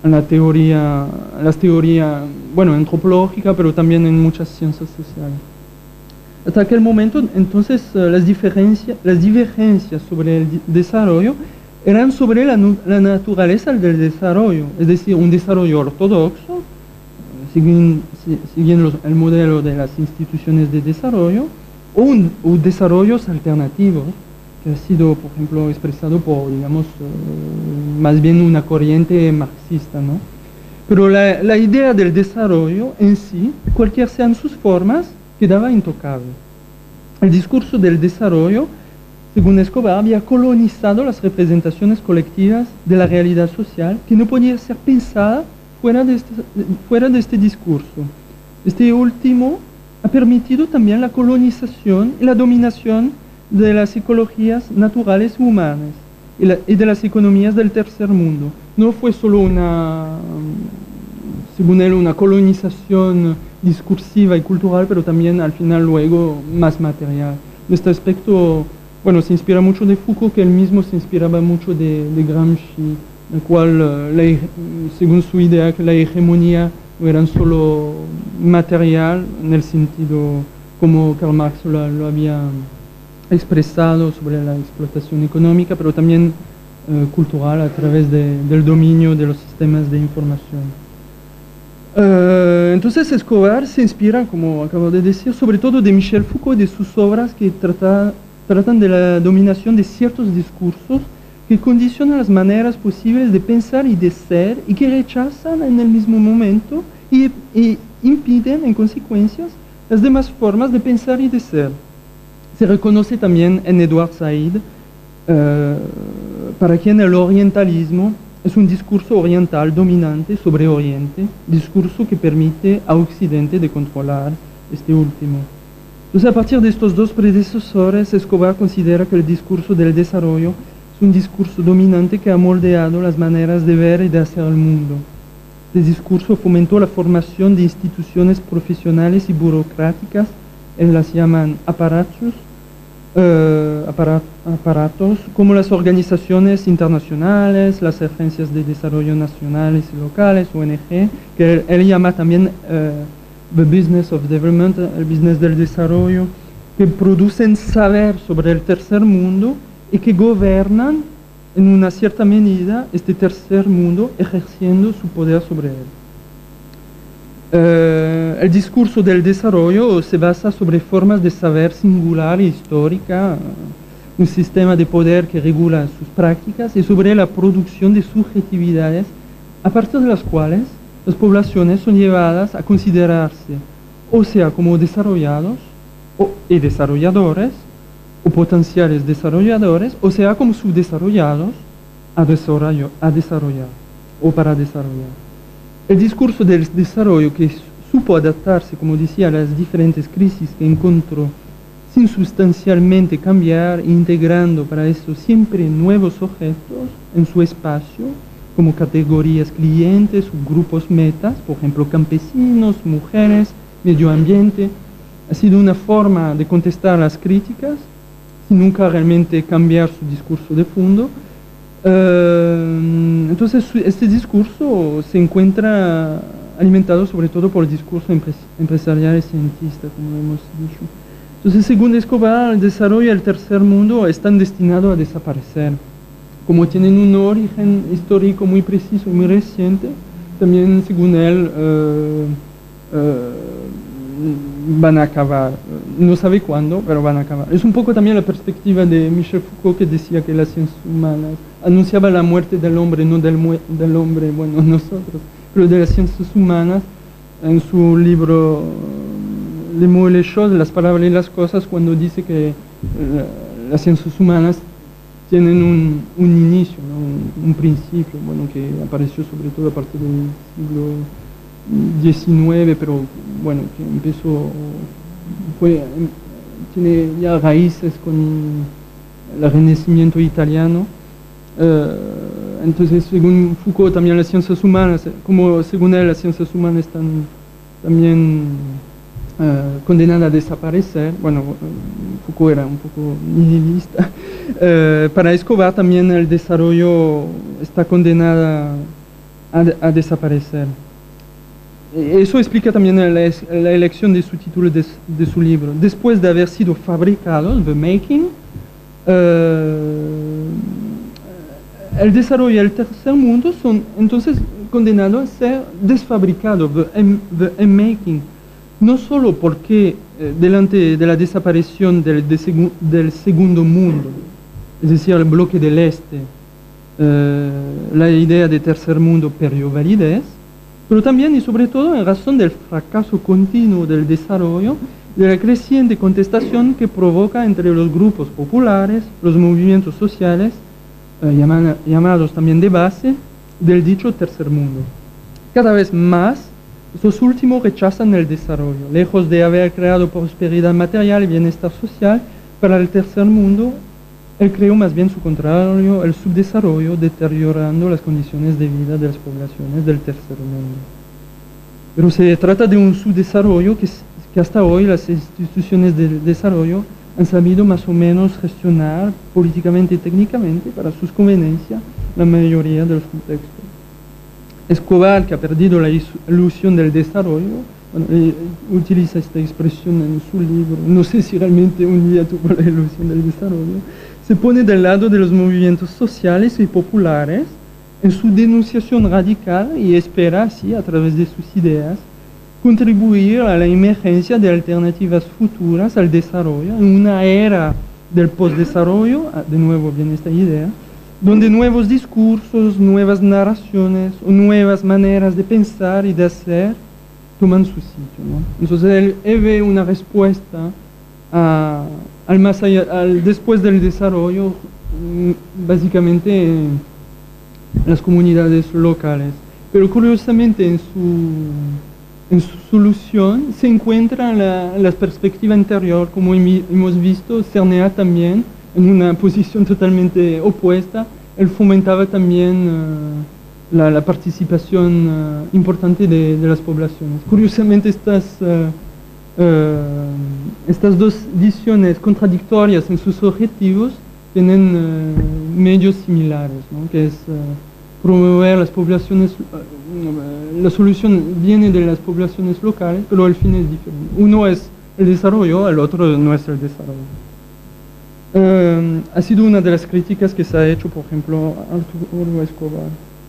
en la teoría, las teorías, bueno, antropológica, pero también en muchas ciencias sociales. Hasta aquel momento, entonces, las diferencias, las divergencias sobre el desarrollo eran sobre la, la naturaleza del desarrollo, es decir, un desarrollo ortodoxo, siguiendo, siguiendo los, el modelo de las instituciones de desarrollo, o, un, o desarrollos alternativos, que ha sido, por ejemplo, expresado por, digamos, uh, más bien una corriente marxista, ¿no? Pero la, la idea del desarrollo en sí, cualquier sean sus formas, quedaba intocable. El discurso del desarrollo, según Escobar, había colonizado las representaciones colectivas de la realidad social que no podía ser pensada fuera de este, fuera de este discurso. Este último ha permitido también la colonización y la dominación de las ecologías naturales y humanas y, la, y de las economías del tercer mundo. No fue solo una, según él, una colonización discursiva y cultural, pero también al final luego más material. En este aspecto, bueno, se inspira mucho de Foucault, que él mismo se inspiraba mucho de, de Gramsci, el cual, la, según su idea, que la hegemonía no era solo material, en el sentido como Karl Marx lo, lo había expresado sobre la explotación económica, pero también eh, cultural a través de, del dominio de los sistemas de información. Uh, entonces Escobar se inspira, como acabo de decir, sobre todo de Michel Foucault y de sus obras que trata, tratan de la dominación de ciertos discursos que condicionan las maneras posibles de pensar y de ser y que rechazan en el mismo momento y, y impiden en consecuencias las demás formas de pensar y de ser. Se reconoce también en Edward Said, uh, para quien el orientalismo es un discurso oriental dominante sobre Oriente, discurso que permite a Occidente de controlar este último. Entonces, a partir de estos dos predecesores, Escobar considera que el discurso del desarrollo es un discurso dominante que ha moldeado las maneras de ver y de hacer el mundo. Este discurso fomentó la formación de instituciones profesionales y burocráticas, él las llaman aparatos, Uh, aparat aparatos como las organizaciones internacionales, las agencias de desarrollo nacionales y locales, O N G, que él, él llama también uh, the business of development, el business del desarrollo, que producen saber sobre el tercer mundo y que gobiernan en una cierta medida este tercer mundo ejerciendo su poder sobre él. Uh, el discurso del desarrollo se basa sobre formas de saber singular e histórica, uh, un sistema de poder que regula sus prácticas y sobre la producción de subjetividades a partir de las cuales las poblaciones son llevadas a considerarse o sea como desarrollados o, y desarrolladores o potenciales desarrolladores, o sea como subdesarrollados a, desarrollo, a desarrollar o para desarrollar. El discurso del desarrollo que supo adaptarse, como decía, a las diferentes crisis que encontró sin sustancialmente cambiar, integrando para eso siempre nuevos objetos en su espacio, como categorías clientes, grupos metas, por ejemplo, campesinos, mujeres, medio ambiente. Ha sido una forma de contestar las críticas, sin nunca realmente cambiar su discurso de fondo. Uh, entonces este discurso se encuentra alimentado sobre todo por el discurso empres empresarial y cientista, como hemos dicho. Entonces, según Escobar, el desarrollo y el tercer mundo están destinados a desaparecer. Como tienen un origen histórico muy preciso, muy reciente, también según él uh, uh, van a acabar. No sabe cuándo, pero van a acabar. Es un poco también la perspectiva de Michel Foucault, que decía que las ciencias humanas anunciaba la muerte del hombre, no del, del hombre, bueno, nosotros, pero de las ciencias humanas, en su libro Les mots et les choses, las palabras y las cosas, cuando dice que la, las ciencias humanas tienen un, un inicio, ¿no? un, un principio, bueno, que apareció sobre todo a partir del siglo diecinueve, pero bueno, que empezó, fue, tiene ya raíces con el Renacimiento italiano. Uh, entonces, según Foucault, también las ciencias humanas, como según él las ciencias humanas están también uh, condenadas a desaparecer. Bueno, Foucault era un poco nihilista. Uh, para Escobar también el desarrollo está condenado a, a desaparecer. Eso explica también la, la elección de su título de, de su libro. Después de haber sido fabricados, the making, uh, el desarrollo y el tercer mundo son entonces condenados a ser desfabricados, the making, no solo porque eh, delante de la desaparición del, de segu del segundo mundo, es decir, el bloque del este, eh, la idea de tercer mundo perdió validez, pero también y sobre todo en razón del fracaso continuo del desarrollo, de la creciente contestación que provoca entre los grupos populares, los movimientos sociales, eh, llaman, llamados también de base, del dicho tercer mundo. Cada vez más, estos últimos rechazan el desarrollo. Lejos de haber creado prosperidad material y bienestar social para el tercer mundo, él creó más bien su contrario, el subdesarrollo, deteriorando las condiciones de vida de las poblaciones del tercer mundo. Pero se trata de un subdesarrollo que, que hasta hoy las instituciones de desarrollo han sabido más o menos gestionar políticamente y técnicamente para sus conveniencias la mayoría de los contextos. Escobar, que ha perdido la ilusión del desarrollo, bueno, eh, utiliza esta expresión en su libro, no sé si realmente un día tuvo la ilusión del desarrollo, se pone del lado de los movimientos sociales y populares en su denunciación radical y espera así, a través de sus ideas, contribuir a la emergencia de alternativas futuras al desarrollo en una era del postdesarrollo, de nuevo viene esta idea, donde nuevos discursos, nuevas narraciones o nuevas maneras de pensar y de hacer toman su sitio, ¿no? Entonces él, él ve una respuesta a, al más allá, al después del desarrollo, básicamente en las comunidades locales. Pero curiosamente en su, en su solución se encuentra la, la perspectiva interior, como hemos visto, Cernea también, en una posición totalmente opuesta. Él fomentaba también uh, la, la participación uh, importante de, de las poblaciones. Curiosamente estas, uh, uh, estas dos visiones contradictorias en sus objetivos tienen uh, medios similares, ¿no? Que es uh, promover las poblaciones, uh, la solución viene de las poblaciones locales, pero el fin es diferente. Uno es el desarrollo, el otro no es el desarrollo. Uh, ha sido una de las críticas que se ha hecho, por ejemplo, a Arturo Escobar.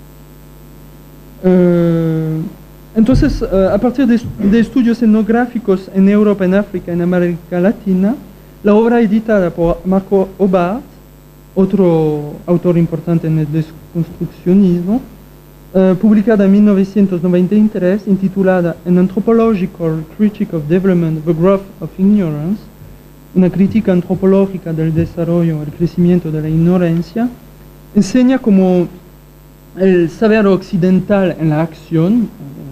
Uh, entonces, uh, a partir de, de estudios etnográficos en Europa, en África, en América Latina, la obra editada por Marco Hobart, otro autor importante en el desconstruccionismo, uh, publicada en mil novecientos noventa y tres, intitulada An Anthropological Critique of Development, The Growth of Ignorance, una crítica antropológica del desarrollo, el crecimiento de la ignorancia, enseña cómo el saber occidental en la acción,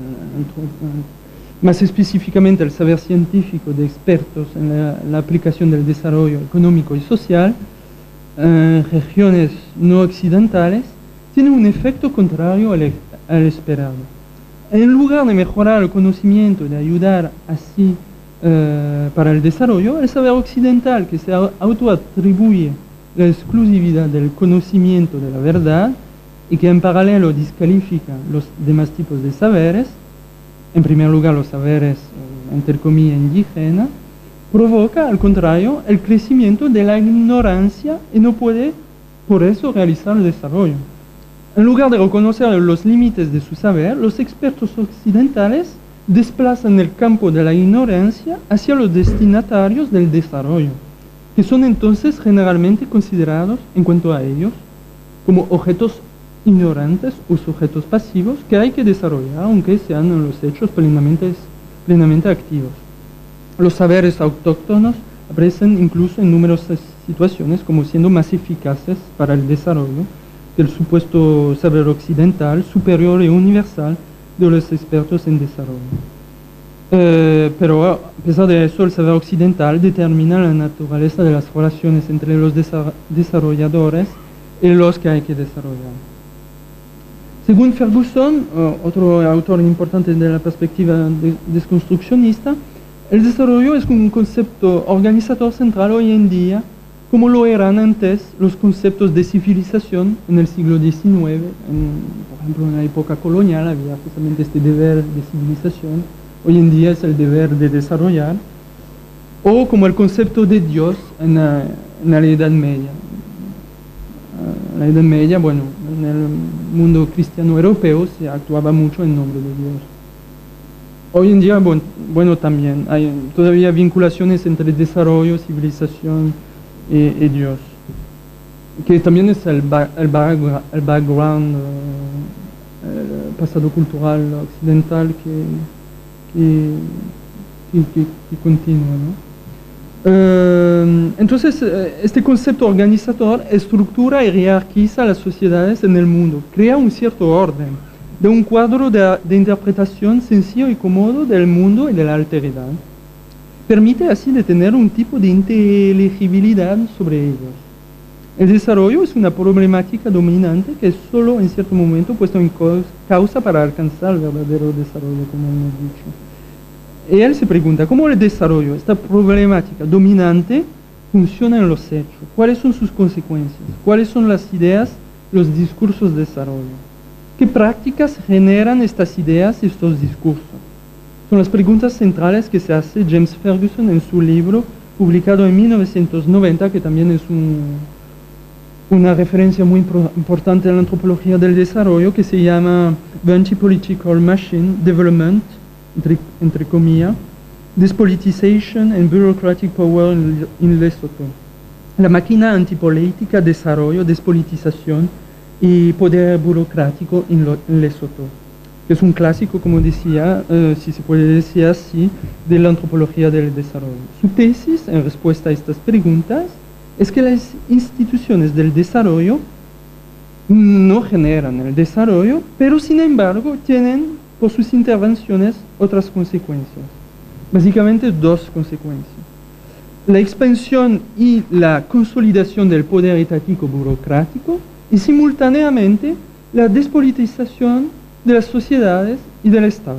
más específicamente el saber científico de expertos en la, la aplicación del desarrollo económico y social en regiones no occidentales, tiene un efecto contrario al, al esperado. En lugar de mejorar el conocimiento, de ayudar así Uh, para el desarrollo, el saber occidental que se autoatribuye la exclusividad del conocimiento de la verdad y que en paralelo descalifica los demás tipos de saberes, en primer lugar los saberes, uh, entre comillas, indígenas, provoca al contrario el crecimiento de la ignorancia y no puede por eso realizar el desarrollo. En lugar de reconocer los límites de su saber, los expertos occidentales desplazan el campo de la ignorancia hacia los destinatarios del desarrollo, que son entonces generalmente considerados, en cuanto a ellos, como objetos ignorantes o sujetos pasivos que hay que desarrollar, aunque sean los hechos plenamente, plenamente activos. Los saberes autóctonos aparecen incluso en numerosas situaciones como siendo más eficaces para el desarrollo que el supuesto saber occidental, superior y universal, de los expertos en desarrollo. Eh, pero a pesar de eso, el saber occidental determina la naturaleza de las relaciones entre los desarrolladores y los que hay que desarrollar. Según Ferguson, otro autor importante de la perspectiva de desconstruccionista, el desarrollo es un concepto organizador central hoy en día como lo eran antes los conceptos de civilización en el siglo diecinueve. En, por ejemplo, en la época colonial había justamente este deber de civilización, hoy en día es el deber de desarrollar, o como el concepto de Dios en la, en la Edad Media. En la Edad Media, bueno, en el mundo cristiano europeo se actuaba mucho en nombre de Dios. Hoy en día, bueno, bueno también hay todavía vinculaciones entre desarrollo, civilización y, y Dios, que también es el, ba el, background, el background, uh, el pasado cultural occidental que, que, que, que, que continúa, ¿no? Uh, entonces, este concepto organizador estructura y jerarquiza las sociedades en el mundo, crea un cierto orden, de un cuadro de, de interpretación sencillo y cómodo del mundo y de la alteridad. Permite así de tener un tipo de inteligibilidad sobre ellos. El desarrollo es una problemática dominante que es solo en cierto momento puesto en causa para alcanzar el verdadero desarrollo, como hemos dicho. Y él se pregunta, ¿cómo el desarrollo, esta problemática dominante, funciona en los hechos? ¿Cuáles son sus consecuencias? ¿Cuáles son las ideas, los discursos de desarrollo? ¿Qué prácticas generan estas ideas y estos discursos? Son las preguntas centrales que se hace James Ferguson en su libro, publicado en mil novecientos noventa, que también es un, una referencia muy importante en la antropología del desarrollo, que se llama The Anti-Political Machine Development, entre, entre comillas, Despolitization and Bureaucratic Power in, in Lesotho. La máquina antipolítica, desarrollo, despolitización y poder burocrático en, lo, en Lesotho, que es un clásico, como decía, eh, si se puede decir así, de la antropología del desarrollo. Su tesis, en respuesta a estas preguntas, es que las instituciones del desarrollo no generan el desarrollo, pero sin embargo tienen por sus intervenciones otras consecuencias. Básicamente dos consecuencias. La expansión y la consolidación del poder etático burocrático y simultáneamente la despolitización de las sociedades y del Estado.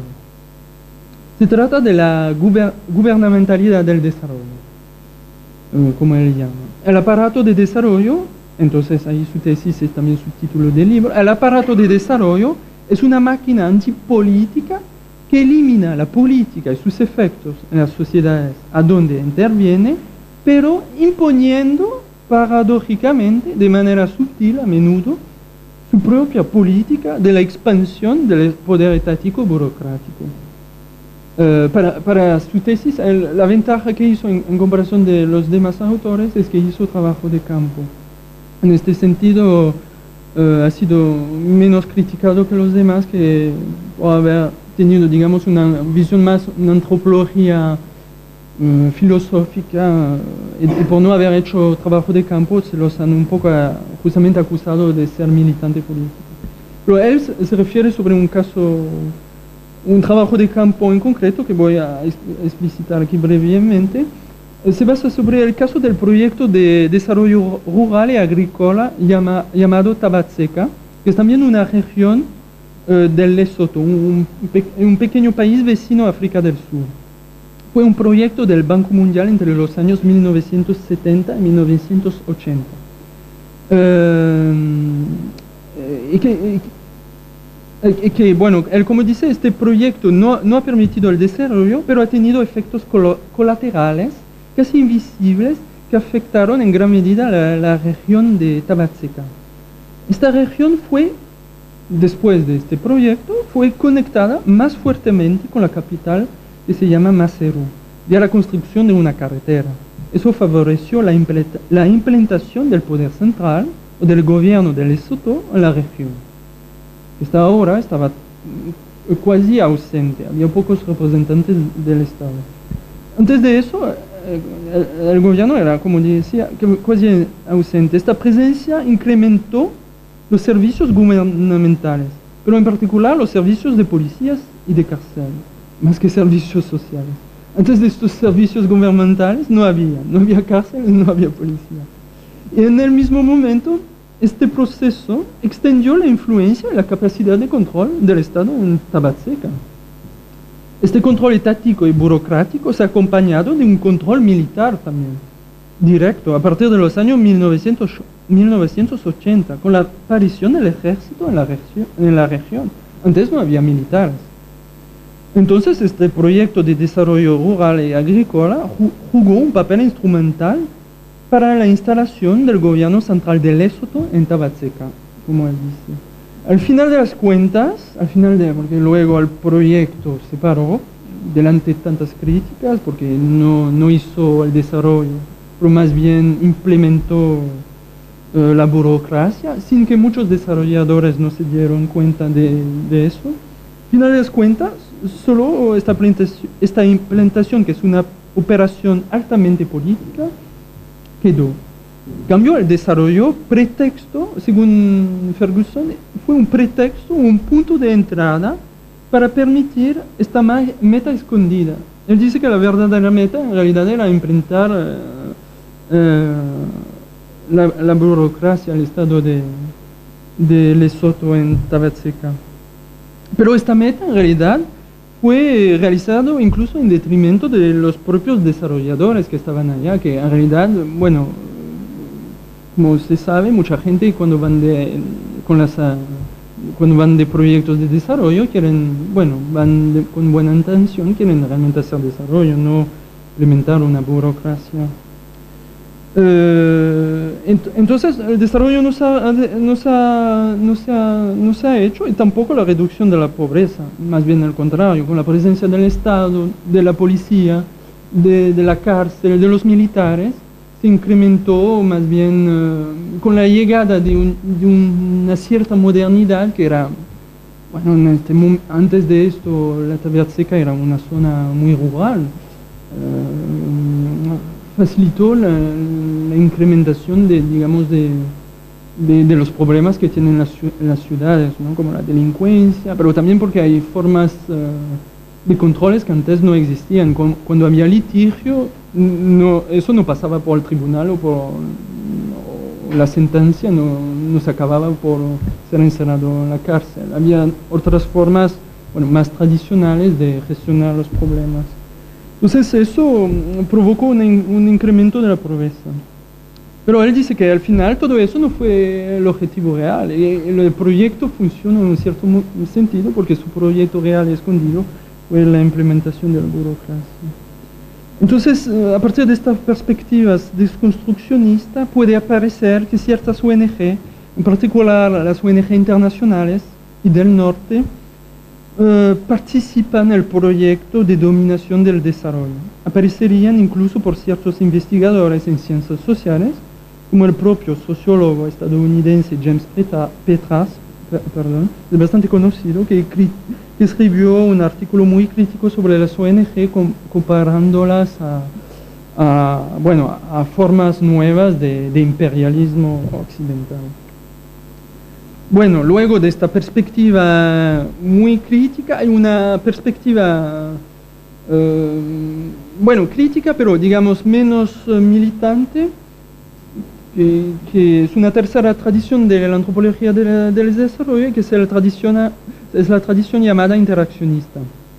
Se trata de la guber gubernamentalidad del desarrollo, eh, como él llama. El aparato de desarrollo, entonces ahí su tesis es también su título del libro, el aparato de desarrollo es una máquina antipolítica que elimina la política y sus efectos en las sociedades a donde interviene, pero imponiendo paradójicamente, de manera sutil a menudo, su propia política de la expansión del poder etático burocrático. Uh, para, para su tesis, el, la ventaja que hizo en, en comparación de los demás autores es que hizo trabajo de campo. En este sentido, Uh, ha sido menos criticado que los demás, que por haber tenido, digamos, una visión más, una antropología uh, filosófica, uh, y, y por no haber hecho trabajo de campo, se los han un poco uh, justamente acusado de ser militante político. Pero él se, se refiere sobre un caso, un trabajo de campo en concreto, que voy a explicitar aquí brevemente. Se basa sobre el caso del proyecto de desarrollo rural y agrícola llama, llamado Tabatseka, que es también una región uh, del Lesotho, un, un pequeño país vecino a África del Sur. Fue un proyecto del Banco Mundial entre los años mil novecientos setenta y mil novecientos ochenta. Uh, y que, y que, bueno, él, como dice, este proyecto no, no ha permitido el desarrollo, pero ha tenido efectos col colaterales casi invisibles que afectaron en gran medida la, la región de Tabatseka. Esta región fue, después de este proyecto, fue conectada más fuertemente con la capital, que se llama Maseru, vía la construcción de una carretera. Eso favoreció la, implementa la implementación del poder central o del gobierno de Lesotho en la región. Esta ahora estaba casi ausente, había pocos representantes del Estado. Antes de eso, El, el gobierno era, como decía, casi ausente. Esta presencia incrementó los servicios gubernamentales, pero en particular los servicios de policías y de cárcel, más que servicios sociales. Antes de estos servicios gubernamentales no había, no había cárcel y no había policía. Y en el mismo momento, este proceso extendió la influencia y la capacidad de control del Estado en Tabatseka. Este control etático y burocrático se ha acompañado de un control militar también. directo a partir de los años mil novecientos, mil novecientos ochenta, con la aparición del ejército en la, región, en la región. Antes no había militares. Entonces este proyecto de desarrollo rural y agrícola jugó un papel instrumental para la instalación del gobierno central de Lesoto en Tabatseka, como él dice. Al final de las cuentas, al final de, porque luego el proyecto se paró, delante de tantas críticas, porque no, no hizo el desarrollo, pero más bien implementó uh, la burocracia, sin que muchos desarrolladores no se dieron cuenta de, de eso. Al final de las cuentas, solo esta implementación, esta implementación, que es una operación altamente política, quedó. Cambió el desarrollo, pretexto, según Ferguson, fue un pretexto, un punto de entrada para permitir esta meta escondida. Él dice que la verdadera meta en realidad era implementar eh, eh, la, la burocracia, el estado de, de Lesoto en Tabatseka. Pero esta meta en realidad fue realizado incluso en detrimento de los propios desarrolladores que estaban allá, que en realidad, bueno, como se sabe, mucha gente cuando van de, con las, cuando van de proyectos de desarrollo quieren, bueno, van de, con buena intención, quieren realmente hacer desarrollo, no implementar una burocracia. Eh, ent entonces el desarrollo no se, ha, no, se ha, no, se ha, no se ha hecho, y tampoco la reducción de la pobreza, más bien al contrario, con la presencia del Estado, de la policía, de, de la cárcel, de los militares, se incrementó más bien uh, con la llegada de, un, de una cierta modernidad que era, bueno, en este antes de esto la Tabatseka era una zona muy rural, uh, facilitó la, la incrementación de, digamos, de, de, de los problemas que tienen las, las ciudades, ¿no? Como la delincuencia, pero también porque hay formas uh, de controles que antes no existían. Cuando había litigio, no, eso no pasaba por el tribunal o por o la sentencia, no, no se acababa por ser encerrado en la cárcel. Había otras formas, bueno, más tradicionales de gestionar los problemas. Entonces eso provocó un, un incremento de la pobreza. Pero él dice que al final todo eso no fue el objetivo real. El, el proyecto funcionó en un cierto sentido porque su proyecto real y escondido fue la implementación de la burocracia. Entonces, a partir de estas perspectivas desconstruccionistas, puede aparecer que ciertas O N G, en particular las O N G internacionales y del norte, Uh, participan en el proyecto de dominación del desarrollo. Aparecerían incluso por ciertos investigadores en ciencias sociales, como el propio sociólogo estadounidense James Petras, perdón, es bastante conocido, que, que escribió un artículo muy crítico sobre las O N G, com, comparándolas a, a, bueno, a formas nuevas de, de imperialismo occidental. Bueno, luego de esta perspectiva muy crítica, hay una perspectiva, eh, bueno, crítica, pero digamos menos uh, militante, que, que es una tercera tradición de la antropología de la, del desarrollo, que es la, tradición, es la tradición llamada interaccionista.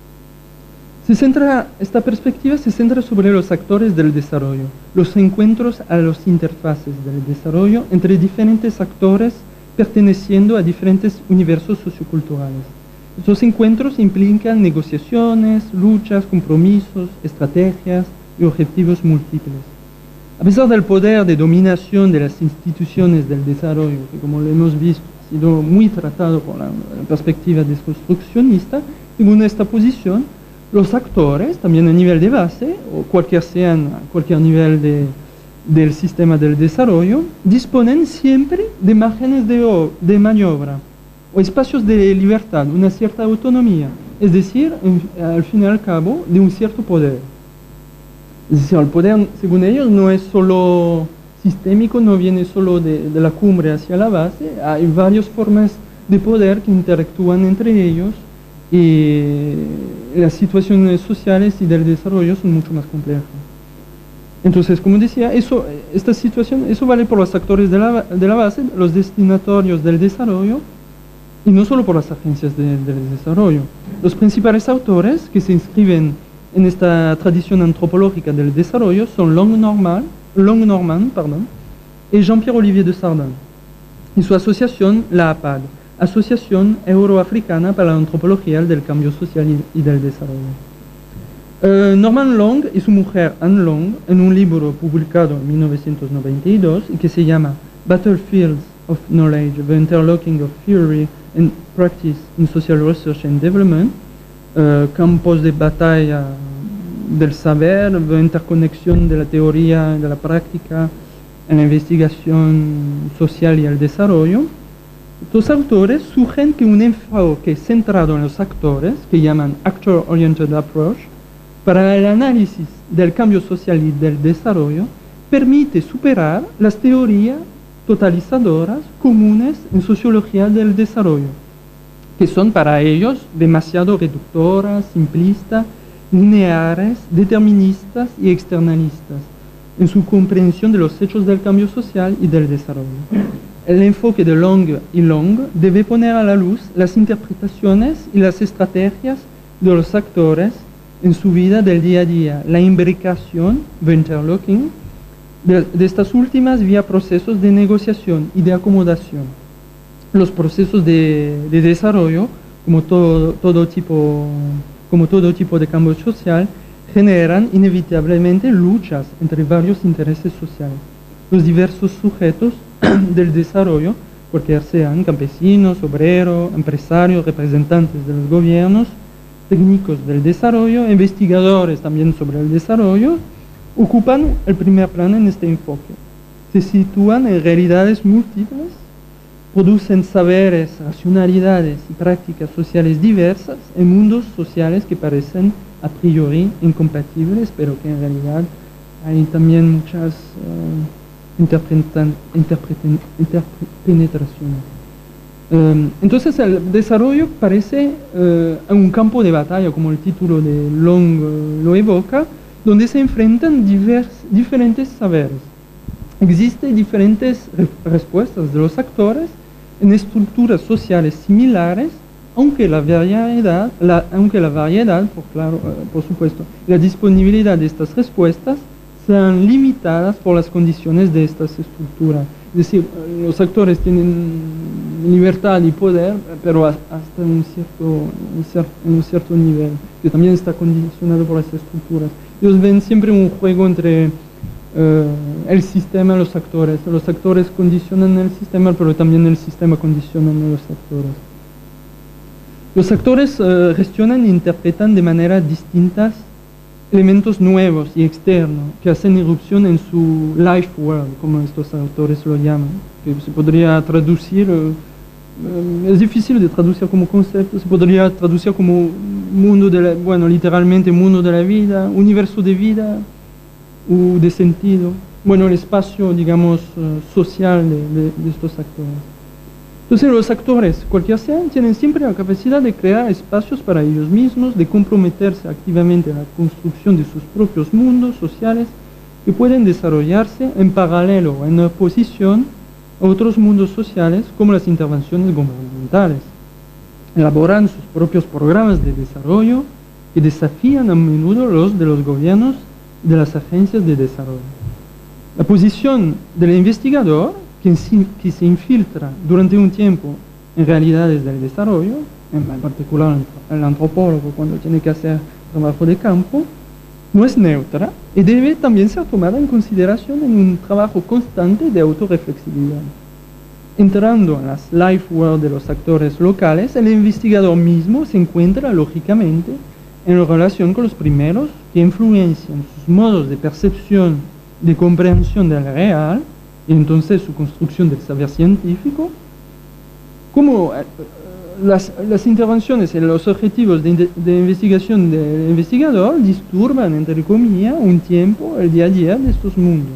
Se centra, esta perspectiva se centra sobre los actores del desarrollo, los encuentros a las interfaces del desarrollo entre diferentes actores perteneciendo a diferentes universos socioculturales. Estos encuentros implican negociaciones, luchas, compromisos, estrategias y objetivos múltiples. A pesar del poder de dominación de las instituciones del desarrollo, que como lo hemos visto ha sido muy tratado por la, la perspectiva desconstruccionista, según esta posición, los actores, también a nivel de base, o cualquier sean a cualquier nivel de del sistema del desarrollo, disponen siempre de márgenes de, de maniobra o espacios de libertad, una cierta autonomía, es decir, en, al fin y al cabo, de un cierto poder. Es decir, el poder, según ellos, no es solo sistémico, no viene solo de, de la cumbre hacia la base, hay varias formas de poder que interactúan entre ellos y las situaciones sociales y del desarrollo son mucho más complejas. Entonces, como decía, eso, esta situación, eso vale por los actores de la, de la base, los destinatorios del desarrollo, y no solo por las agencias de, del desarrollo. Los principales autores que se inscriben en esta tradición antropológica del desarrollo son Long Normal, Long Norman pardon, et Jean-Pierre Olivier de Sardin, y su asociación, la A P A D, Asociación Euroafricana para la Antropología del Cambio Social y, y del Desarrollo. Uh, Norman Long y su mujer Anne Long, en un libro publicado en mil novecientos noventa y dos y que se llama Battlefields of Knowledge, The Interlocking of Theory and Practice in Social Research and Development, uh, campos de batalla del saber, la interconexión de la teoría y de la práctica en la investigación social y el desarrollo. Los autores sugieren que un enfoque centrado en los actores, que llaman Actor-Oriented Approach, para el análisis del cambio social y del desarrollo, permite superar las teorías totalizadoras comunes en sociología del desarrollo, que son para ellos demasiado reductoras, simplistas, lineares, deterministas y externalistas en su comprensión de los hechos del cambio social y del desarrollo. El enfoque de Long y Long debe poner a la luz las interpretaciones y las estrategias de los actores en su vida del día a día, la imbricación, the interlocking, de, de estas últimas vía procesos de negociación y de acomodación. Los procesos de, de desarrollo, como todo, todo tipo, como todo tipo de cambio social, generan inevitablemente luchas entre varios intereses sociales. Los diversos sujetos del desarrollo, cualquier sean campesinos, obreros, empresarios, representantes de los gobiernos, técnicos del desarrollo, investigadores también sobre el desarrollo, ocupan el primer plano en este enfoque. Se sitúan en realidades múltiples, producen saberes, racionalidades y prácticas sociales diversas en mundos sociales que parecen a priori incompatibles, pero que en realidad hay también muchas uh, interpretan, interpreten, interpenetraciones. Um, entonces el desarrollo parece uh, un campo de batalla, como el título de Long uh, lo evoca, donde se enfrentan divers, diferentes saberes. Existen diferentes re respuestas de los actores en estructuras sociales similares, aunque la variedad, la, aunque la variedad por, claro, uh, por supuesto, la disponibilidad de estas respuestas sean limitadas por las condiciones de estas estructuras. Es decir, los actores tienen libertad y poder, pero hasta un cierto, en un cierto nivel, que también está condicionado por las estructuras. Ellos ven siempre un juego entre uh, el sistema y los actores. Los actores condicionan el sistema, pero también el sistema condiciona a los actores. Los actores uh, gestionan e interpretan de manera distintas elementos nuevos y externos que hacen irrupción en su life world, como estos autores lo llaman, que se podría traducir, uh, es difícil de traducir como concepto, se podría traducir como mundo de la, bueno, literalmente mundo de la vida, universo de vida o de sentido, bueno, el espacio, digamos, uh, social de, de, de estos actores. Entonces los actores, cualquier sean, tienen siempre la capacidad de crear espacios para ellos mismos, de comprometerse activamente en la construcción de sus propios mundos sociales que pueden desarrollarse en paralelo o en oposición a otros mundos sociales como las intervenciones gubernamentales. Elaboran sus propios programas de desarrollo que desafían a menudo los de los gobiernos y de las agencias de desarrollo. La posición del investigador Que, que se infiltra durante un tiempo en realidades del desarrollo, en particular el antropólogo cuando tiene que hacer trabajo de campo, no es neutra y debe también ser tomada en consideración en un trabajo constante de autorreflexividad. Entrando en las life world de los actores locales, el investigador mismo se encuentra lógicamente en relación con los primeros que influencian sus modos de percepción, de comprensión del real, y entonces su construcción del saber científico, como las, las intervenciones y los objetivos de, de investigación del investigador disturban, entre comillas, un tiempo el día a día de estos mundos.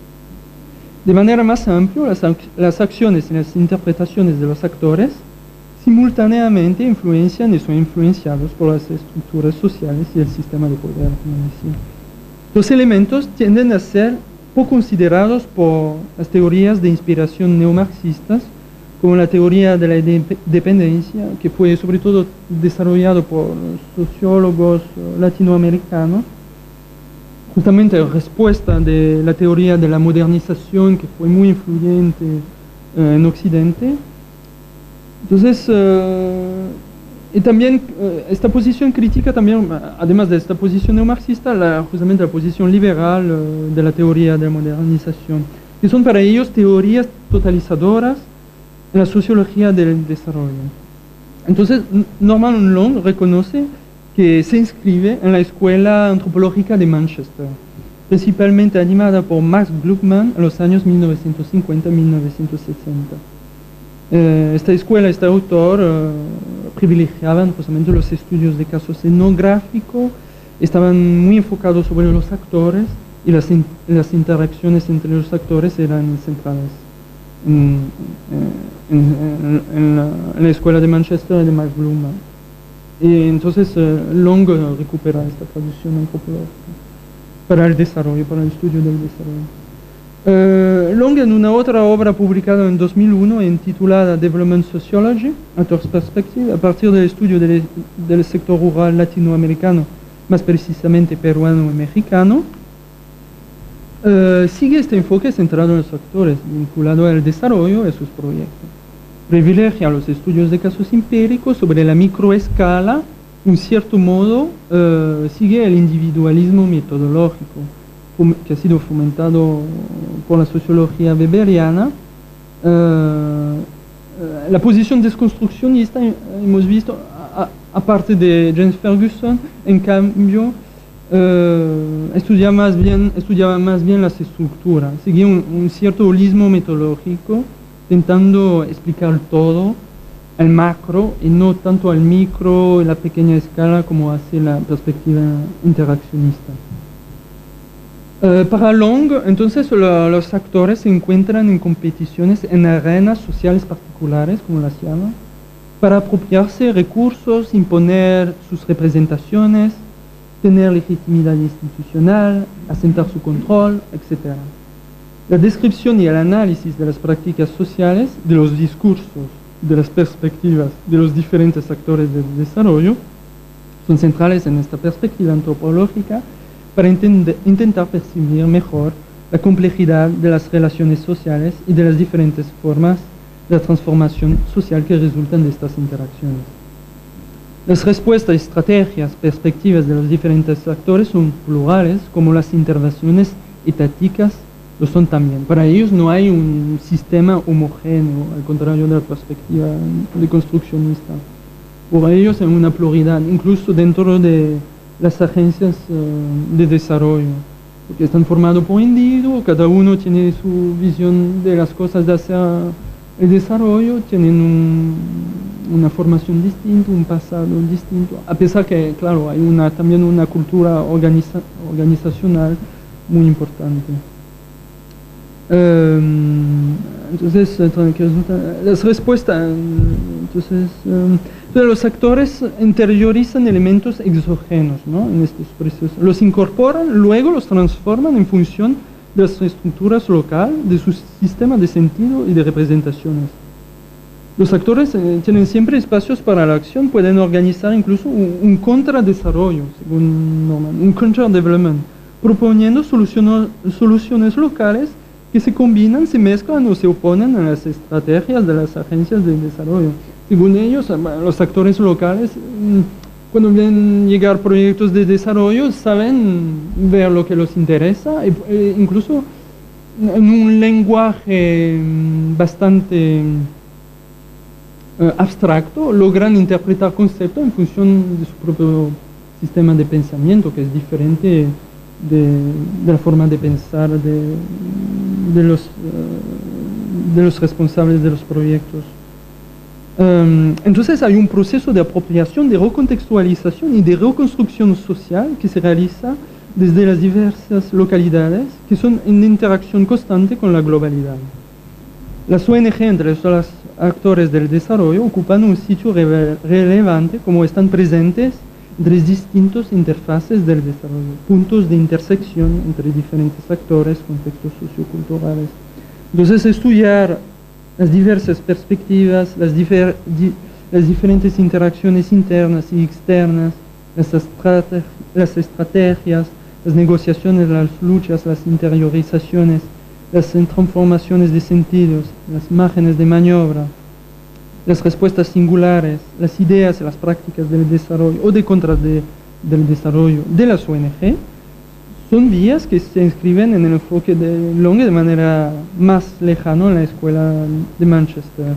De manera más amplia, las, las acciones y las interpretaciones de los actores simultáneamente influencian y son influenciados por las estructuras sociales y el sistema de poder, como decía. Los elementos tienden a ser poco considerados por las teorías de inspiración neomarxistas, como la teoría de la dependencia, que fue sobre todo desarrollado por sociólogos latinoamericanos, justamente respuesta de la teoría de la modernización que fue muy influyente eh, en Occidente. Entonces, eh, y también eh, esta posición crítica también, además de esta posición neomarxista, la, justamente la posición liberal eh, de la teoría de la modernización, que son para ellos teorías totalizadoras en la sociología del desarrollo. Entonces, Norman Long reconoce que se inscribe en la Escuela Antropológica de Manchester, principalmente animada por Max Gluckman en los años mil novecientos cincuenta a mil novecientos sesenta. Eh, esta escuela, este autor, eh, privilegiaban justamente los estudios de casos etnográficos, estaban muy enfocados sobre los actores y las, in, las interacciones entre los actores eran centrales en, en, en, en, la, en la escuela de Manchester de Max Gluckman. Y entonces eh, Long recupera esta tradición antropológica para el desarrollo, para el estudio del desarrollo. Uh, Long, en una otra obra publicada en dos mil uno intitulada Development Sociology, Author's Perspective, a partir del estudio del, del sector rural latinoamericano, más precisamente peruano y mexicano, uh, sigue este enfoque centrado en los actores, vinculado al desarrollo de sus proyectos. Privilegia los estudios de casos empíricos sobre la microescala, en cierto modo uh, sigue el individualismo metodológico, que ha sido fomentado por la sociología weberiana. Uh, la posición desconstruccionista, hemos visto, a, a, aparte de James Ferguson, en cambio, uh, estudiaba, más bien, estudiaba más bien las estructuras, seguía un, un cierto holismo metodológico, intentando explicar todo, el macro, y no tanto al micro, en la pequeña escala, como hace la perspectiva interaccionista. Uh, para Long, entonces, lo, los actores se encuentran en competiciones en arenas sociales particulares, como las llaman, para apropiarse recursos, imponer sus representaciones, tener legitimidad institucional, asentar su control, etcétera. La descripción y el análisis de las prácticas sociales, de los discursos, de las perspectivas de los diferentes actores del desarrollo, son centrales en esta perspectiva antropológica, para intentar percibir mejor la complejidad de las relaciones sociales y de las diferentes formas de la transformación social que resultan de estas interacciones. Las respuestas, estrategias, perspectivas de los diferentes actores son plurales, como las intervenciones etáticas lo son también. Para ellos no hay un sistema homogéneo, al contrario de la perspectiva deconstruccionista. Por ellos hay una pluralidad, incluso dentro de las agencias uh, de desarrollo, porque están formados por individuos, cada uno tiene su visión de las cosas de hacer el desarrollo, tienen un, una formación distinta, un pasado distinto, a pesar que, claro, hay una, también una cultura organiza, organizacional muy importante. Um, entonces, las respuestas, entonces, um, entonces, los actores interiorizan elementos exógenos, ¿no?, en estos procesos, los incorporan, luego los transforman en función de las estructuras locales, de su sistema de sentido y de representaciones. Los actores eh, tienen siempre espacios para la acción, pueden organizar incluso un, un contradesarrollo, según Norman, un counter-development, proponiendo soluciones, soluciones locales que se combinan, se mezclan o se oponen a las estrategias de las agencias de desarrollo. Según ellos, los actores locales, cuando ven llegar proyectos de desarrollo, saben ver lo que les interesa, e incluso en un lenguaje bastante uh, abstracto, logran interpretar conceptos en función de su propio sistema de pensamiento, que es diferente de, de la forma de pensar de, de, los, uh, de los responsables de los proyectos. Um, entonces hay un proceso de apropiación, de recontextualización y de reconstrucción social que se realiza desde las diversas localidades que son en interacción constante con la globalidad. Las O N G, entre los actores del desarrollo, ocupan un sitio re relevante como están presentes entre distintas interfaces del desarrollo, puntos de intersección entre diferentes actores, contextos socioculturales. Entonces, estudiar las diversas perspectivas, las, difer di las diferentes interacciones internas y externas, las, estrate las estrategias, las negociaciones, las luchas, las interiorizaciones, las transformaciones de sentidos, las márgenes de maniobra, las respuestas singulares, las ideas y las prácticas del desarrollo o de contra de, del desarrollo de las O N G, son vías que se inscriben en el enfoque de Longue de manera más lejana en la escuela de Manchester.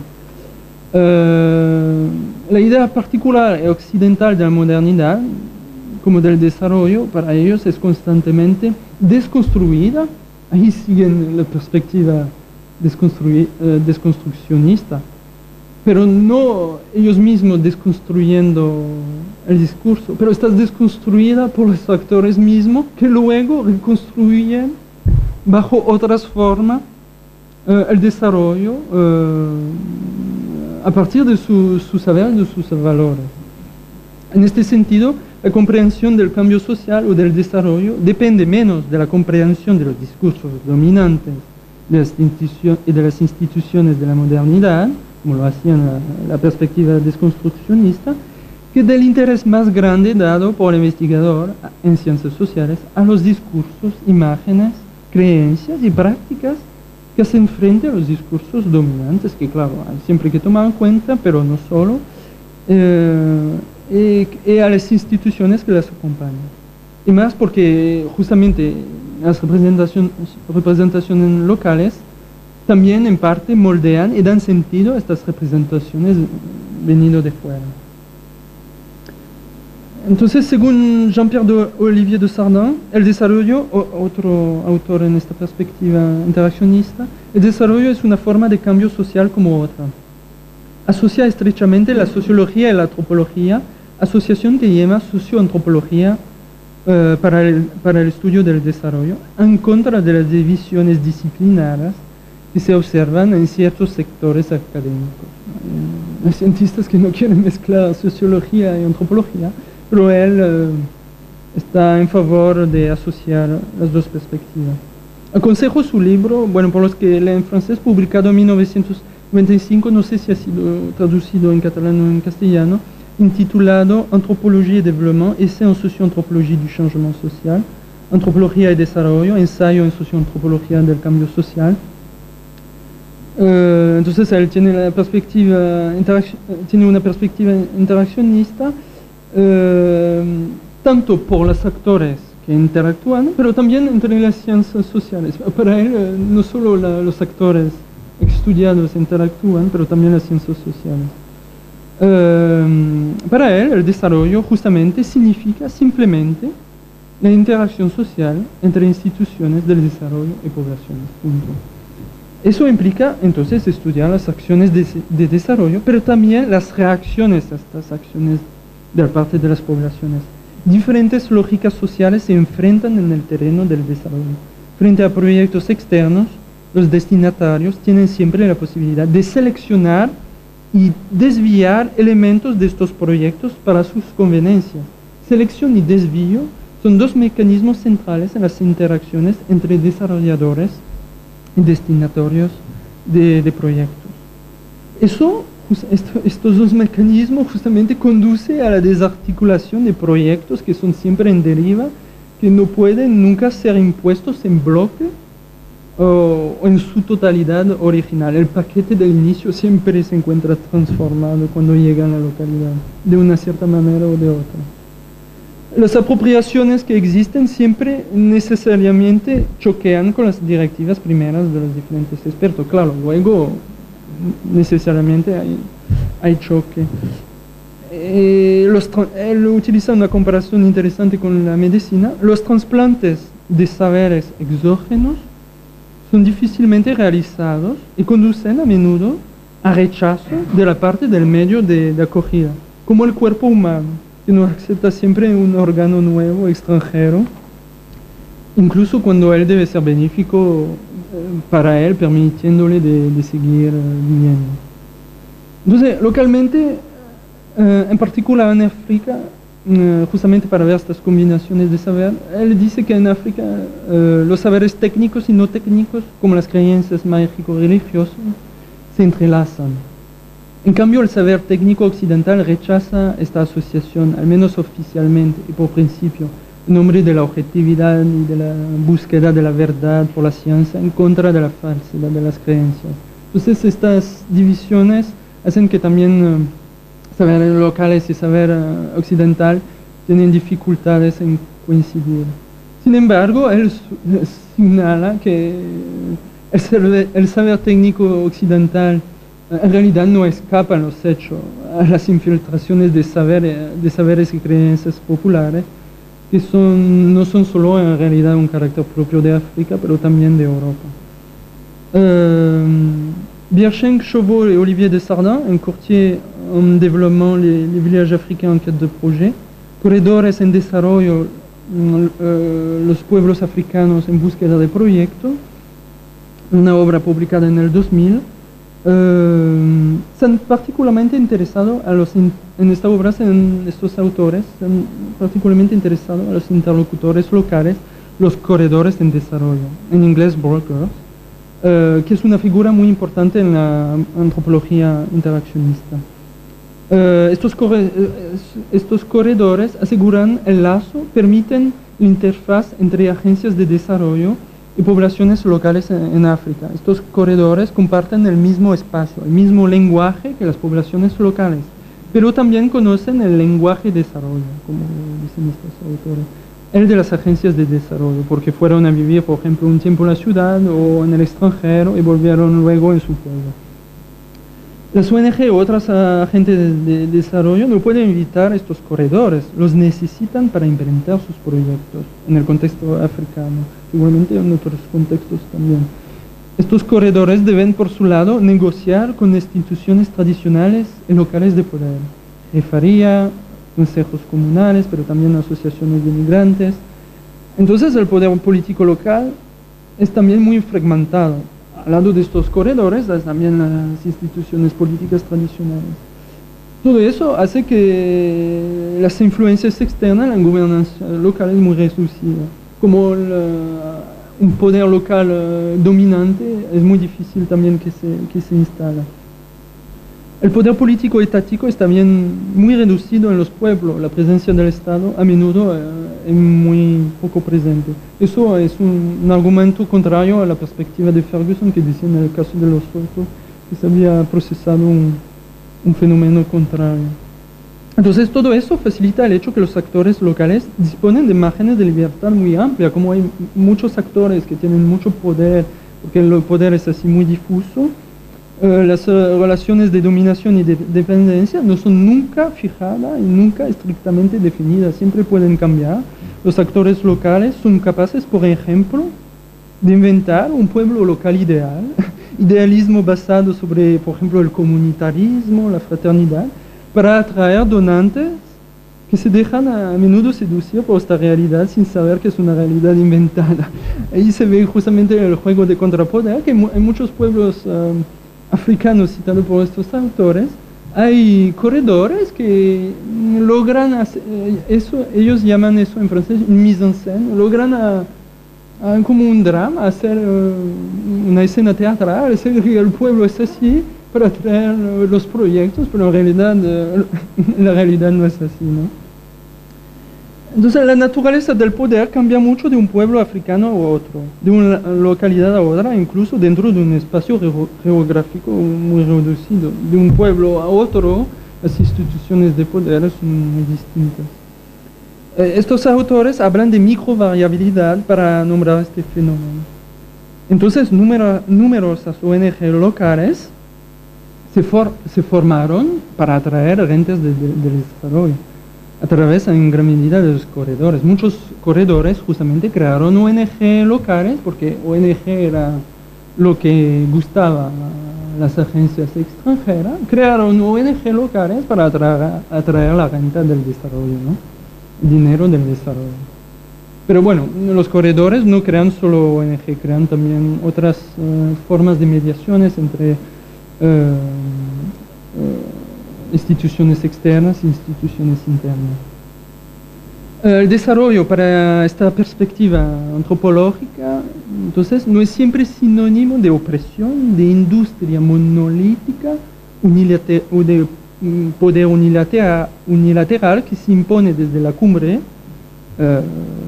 Uh, la idea particular y occidental de la modernidad, como del desarrollo, para ellos es constantemente desconstruida. Ahí siguen la perspectiva uh, desconstruccionista, pero no ellos mismos desconstruyendo el discurso, pero está desconstruida por los actores mismos que luego reconstruyen bajo otras formas uh, el desarrollo uh, a partir de su, su saber y de sus valores. En este sentido, la comprensión del cambio social o del desarrollo depende menos de la comprensión de los discursos dominantes de las y de las instituciones de la modernidad, como lo hacía la, la perspectiva desconstruccionista, que del interés más grande dado por el investigador en ciencias sociales a los discursos, imágenes, creencias y prácticas que hacen frente a los discursos dominantes, que claro, hay siempre que tomar en cuenta, pero no solo, eh, y, y a las instituciones que las acompañan. Y más porque justamente las representación, representaciones locales también en parte moldean y dan sentido a estas representaciones venido de fuera. Entonces, según Jean-Pierre de Olivier de Sardin, el desarrollo, otro autor en esta perspectiva interaccionista, el desarrollo es una forma de cambio social como otra. Asocia estrechamente la sociología y la antropología, asociación que llama socioantropología eh, para, el, para el estudio del desarrollo, en contra de las divisiones disciplinarias que se observan en ciertos sectores académicos. Hay cientistas que no quieren mezclar sociología y antropología, pero él eh, está en favor de asociar las dos perspectivas. Aconsejo su libro, bueno, por los que leen francés, publicado en mil novecientos noventa y cinco, no sé si ha sido traducido en catalán o en castellano, intitulado Antropología y Développement, essai en socioantropología du changement social, Antropología y Desarrollo, ensayo en socioantropología del cambio social. Uh, entonces él tiene, la perspectiva tiene una perspectiva interaccionista, uh, tanto por los actores que interactúan, pero también entre las ciencias sociales. Para él, uh, no solo la, los actores estudiados interactúan, pero también las ciencias sociales. Uh, para él, el desarrollo justamente significa simplemente la interacción social entre instituciones del desarrollo y poblaciones. Punto. Eso implica entonces estudiar las acciones de, de desarrollo, pero también las reacciones a estas acciones de parte de las poblaciones. Diferentes lógicas sociales se enfrentan en el terreno del desarrollo. Frente a proyectos externos, los destinatarios tienen siempre la posibilidad de seleccionar y desviar elementos de estos proyectos para sus conveniencias. Selección y desvío son dos mecanismos centrales en las interacciones entre desarrolladores y destinatarios de, de proyectos. Eso, esto, estos dos mecanismos justamente conducen a la desarticulación de proyectos que son siempre en deriva, que no pueden nunca ser impuestos en bloque o, o en su totalidad original. El paquete del inicio siempre se encuentra transformado cuando llega a la localidad, de una cierta manera o de otra. Las apropiaciones que existen siempre necesariamente choquean con las directivas primeras de los diferentes expertos. Claro, luego necesariamente hay, hay choque. Eh, los, él utiliza una comparación interesante con la medicina. Los trasplantes de saberes exógenos son difícilmente realizados y conducen a menudo a rechazo de la parte del medio de, de acogida, como el cuerpo humano, que no acepta siempre un órgano nuevo, extranjero, incluso cuando él debe ser benéfico eh, para él, permitiéndole de, de seguir eh, viviendo. Entonces, localmente, eh, en particular en África, eh, justamente para ver estas combinaciones de saber, él dice que en África eh, los saberes técnicos y no técnicos, como las creencias mágico-religiosas, se entrelazan. En cambio, el saber técnico occidental rechaza esta asociación, al menos oficialmente y por principio, en nombre de la objetividad y de la búsqueda de la verdad por la ciencia en contra de la falsedad de las creencias. Entonces estas divisiones hacen que también uh, saberes locales y saber uh, occidental tienen dificultades en coincidir. Sin embargo, él señala que el saber, el saber técnico occidental uh, en realidad no escapa a los hechos, a las infiltraciones de, saber, de saberes y creencias populares, que son, no son solo en realidad un carácter propio de África, pero también de Europa. Euh, Bierschenk, Chauveau et Olivier Desardins, un courtier en développement les, les villages africains en quête de projet, Corredores en desarrollo, uh, los pueblos africanos en búsqueda de proyecto, una obra publicada en el dos mil, uh, se han particularmente interesado a los in, en esta obra, en estos autores, se han particularmente interesado a los interlocutores locales, los corredores en desarrollo, en inglés brokers, uh, que es una figura muy importante en la antropología interaccionista. Uh, estos, corre, uh, estos corredores aseguran el lazo, permiten la interfaz entre agencias de desarrollo y poblaciones locales en, en África. Estos corredores comparten el mismo espacio, el mismo lenguaje que las poblaciones locales, pero también conocen el lenguaje de desarrollo, como dicen estos autores, el de las agencias de desarrollo, porque fueron a vivir, por ejemplo, un tiempo en la ciudad o en el extranjero y volvieron luego en su pueblo. Las O N G u otras agentes de, de desarrollo no pueden evitar estos corredores, los necesitan para implementar sus proyectos en el contexto africano, seguramente en otros contextos también. Estos corredores deben, por su lado, negociar con instituciones tradicionales y locales de poder, jefaría, consejos comunales, pero también asociaciones de migrantes. Entonces el poder político local es también muy fragmentado. Al lado de estos corredores, hay también las instituciones políticas tradicionales. Todo eso hace que las influencias externas en la gobernanza local es muy reducida. Como el, uh, un poder local uh, dominante, es muy difícil también que se, que se instala. El poder político estático es también muy reducido en los pueblos. La presencia del Estado a menudo uh, es muy poco presente. Eso es un, un argumento contrario a la perspectiva de Ferguson, que decía en el caso de los sueltos que se había procesado un, un fenómeno contrario. Entonces todo eso facilita el hecho que los actores locales disponen de márgenes de libertad muy amplia, como hay muchos actores que tienen mucho poder, porque el poder es así muy difuso. Uh, las uh, relaciones de dominación y de dependencia no son nunca fijadas y nunca estrictamente definidas, siempre pueden cambiar. Los actores locales son capaces, por ejemplo, de inventar un pueblo local ideal, idealismo basado sobre, por ejemplo, el comunitarismo, la fraternidad, para atraer donantes que se dejan a, a menudo seducir por esta realidad sin saber que es una realidad inventada. Ahí se ve justamente el juego de contrapoder, que en muchos pueblos um, africanos citados por estos autores, hay corredores que logran hacer eso, ellos llaman eso en francés une mise en scène, logran a, a, como un drama, hacer uh, una escena teatral, hacer que el pueblo es así para atraer uh, los proyectos, pero en realidad uh, la realidad no es así, ¿no? Entonces la naturaleza del poder cambia mucho de un pueblo africano a otro, de una localidad a otra, incluso dentro de un espacio geográfico muy reducido. De un pueblo a otro, las instituciones de poder son muy distintas. Eh, estos autores hablan de microvariabilidad para nombrar este fenómeno. Entonces numero, numerosas O N G locales se, for, se formaron para atraer agentes de, de, del desarrollo, a través en gran medida de los corredores. Muchos corredores justamente crearon O N G locales porque O N G era lo que gustaba a las agencias extranjeras. Crearon O N G locales para atraer, atraer la renta del desarrollo, ¿no? Dinero del desarrollo. Pero bueno, los corredores no crean solo O N G, crean también otras uh, formas de mediaciones entre uh, uh, instituciones externas e instituciones internas. El desarrollo para esta perspectiva antropológica, entonces, no es siempre sinónimo de opresión, de industria monolítica o de poder unilateral, unilateral que se impone desde la cumbre eh,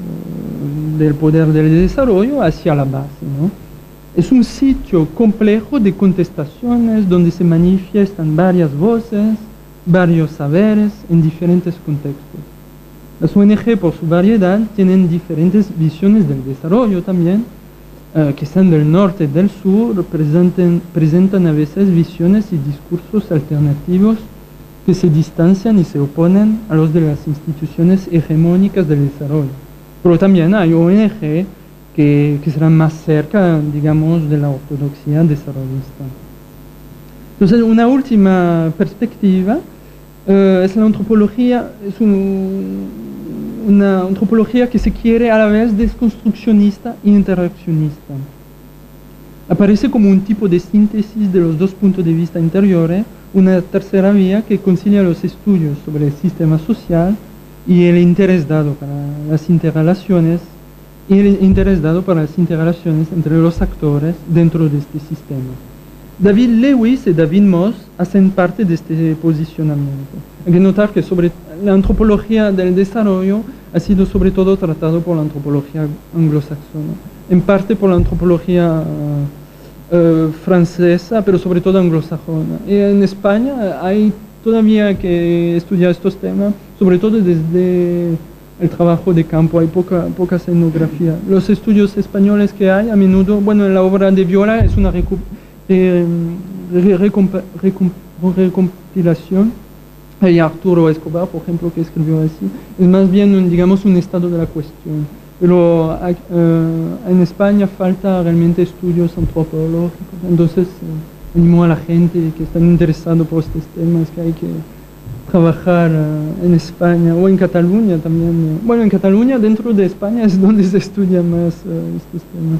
del poder del desarrollo hacia la base, ¿no? Es un sitio complejo de contestaciones donde se manifiestan varias voces, varios saberes en diferentes contextos. Las O N G, por su variedad, tienen diferentes visiones del desarrollo también, eh, que sean del norte y del sur, presentan, presentan a veces visiones y discursos alternativos que se distancian y se oponen a los de las instituciones hegemónicas del desarrollo. Pero también hay O N G que, que serán más cerca, digamos, de la ortodoxia desarrollista. Entonces, una última perspectiva eh, es la antropología, es un, una antropología que se quiere a la vez desconstruccionista e interaccionista. Aparece como un tipo de síntesis de los dos puntos de vista interiores, una tercera vía que concilia los estudios sobre el sistema social y el interés dado para las interrelaciones y el interés dado para las interrelaciones entre los actores dentro de este sistema. David Lewis y David Moss hacen parte de este posicionamiento. Hay que notar que sobre la antropología del desarrollo ha sido sobre todo tratado por la antropología anglosaxona, en parte por la antropología uh, uh, francesa, pero sobre todo anglosajona. Y en España hay todavía que estudiar estos temas, sobre todo desde el trabajo de campo, hay poca, poca escenografía. Los estudios españoles que hay, a menudo, bueno, en la obra de Viola es una recu eh, re recomp recomp recompilación. Hay Arturo Escobar, por ejemplo, que escribió así. Es más bien, un, digamos, un estado de la cuestión. Pero uh, en España falta realmente estudios antropológicos. Entonces, uh, animo a la gente que están interesados por estos temas, que hay que trabajar uh, en España o en Cataluña también. Uh, bueno, en Cataluña, dentro de España, es donde se estudia más uh, estos temas.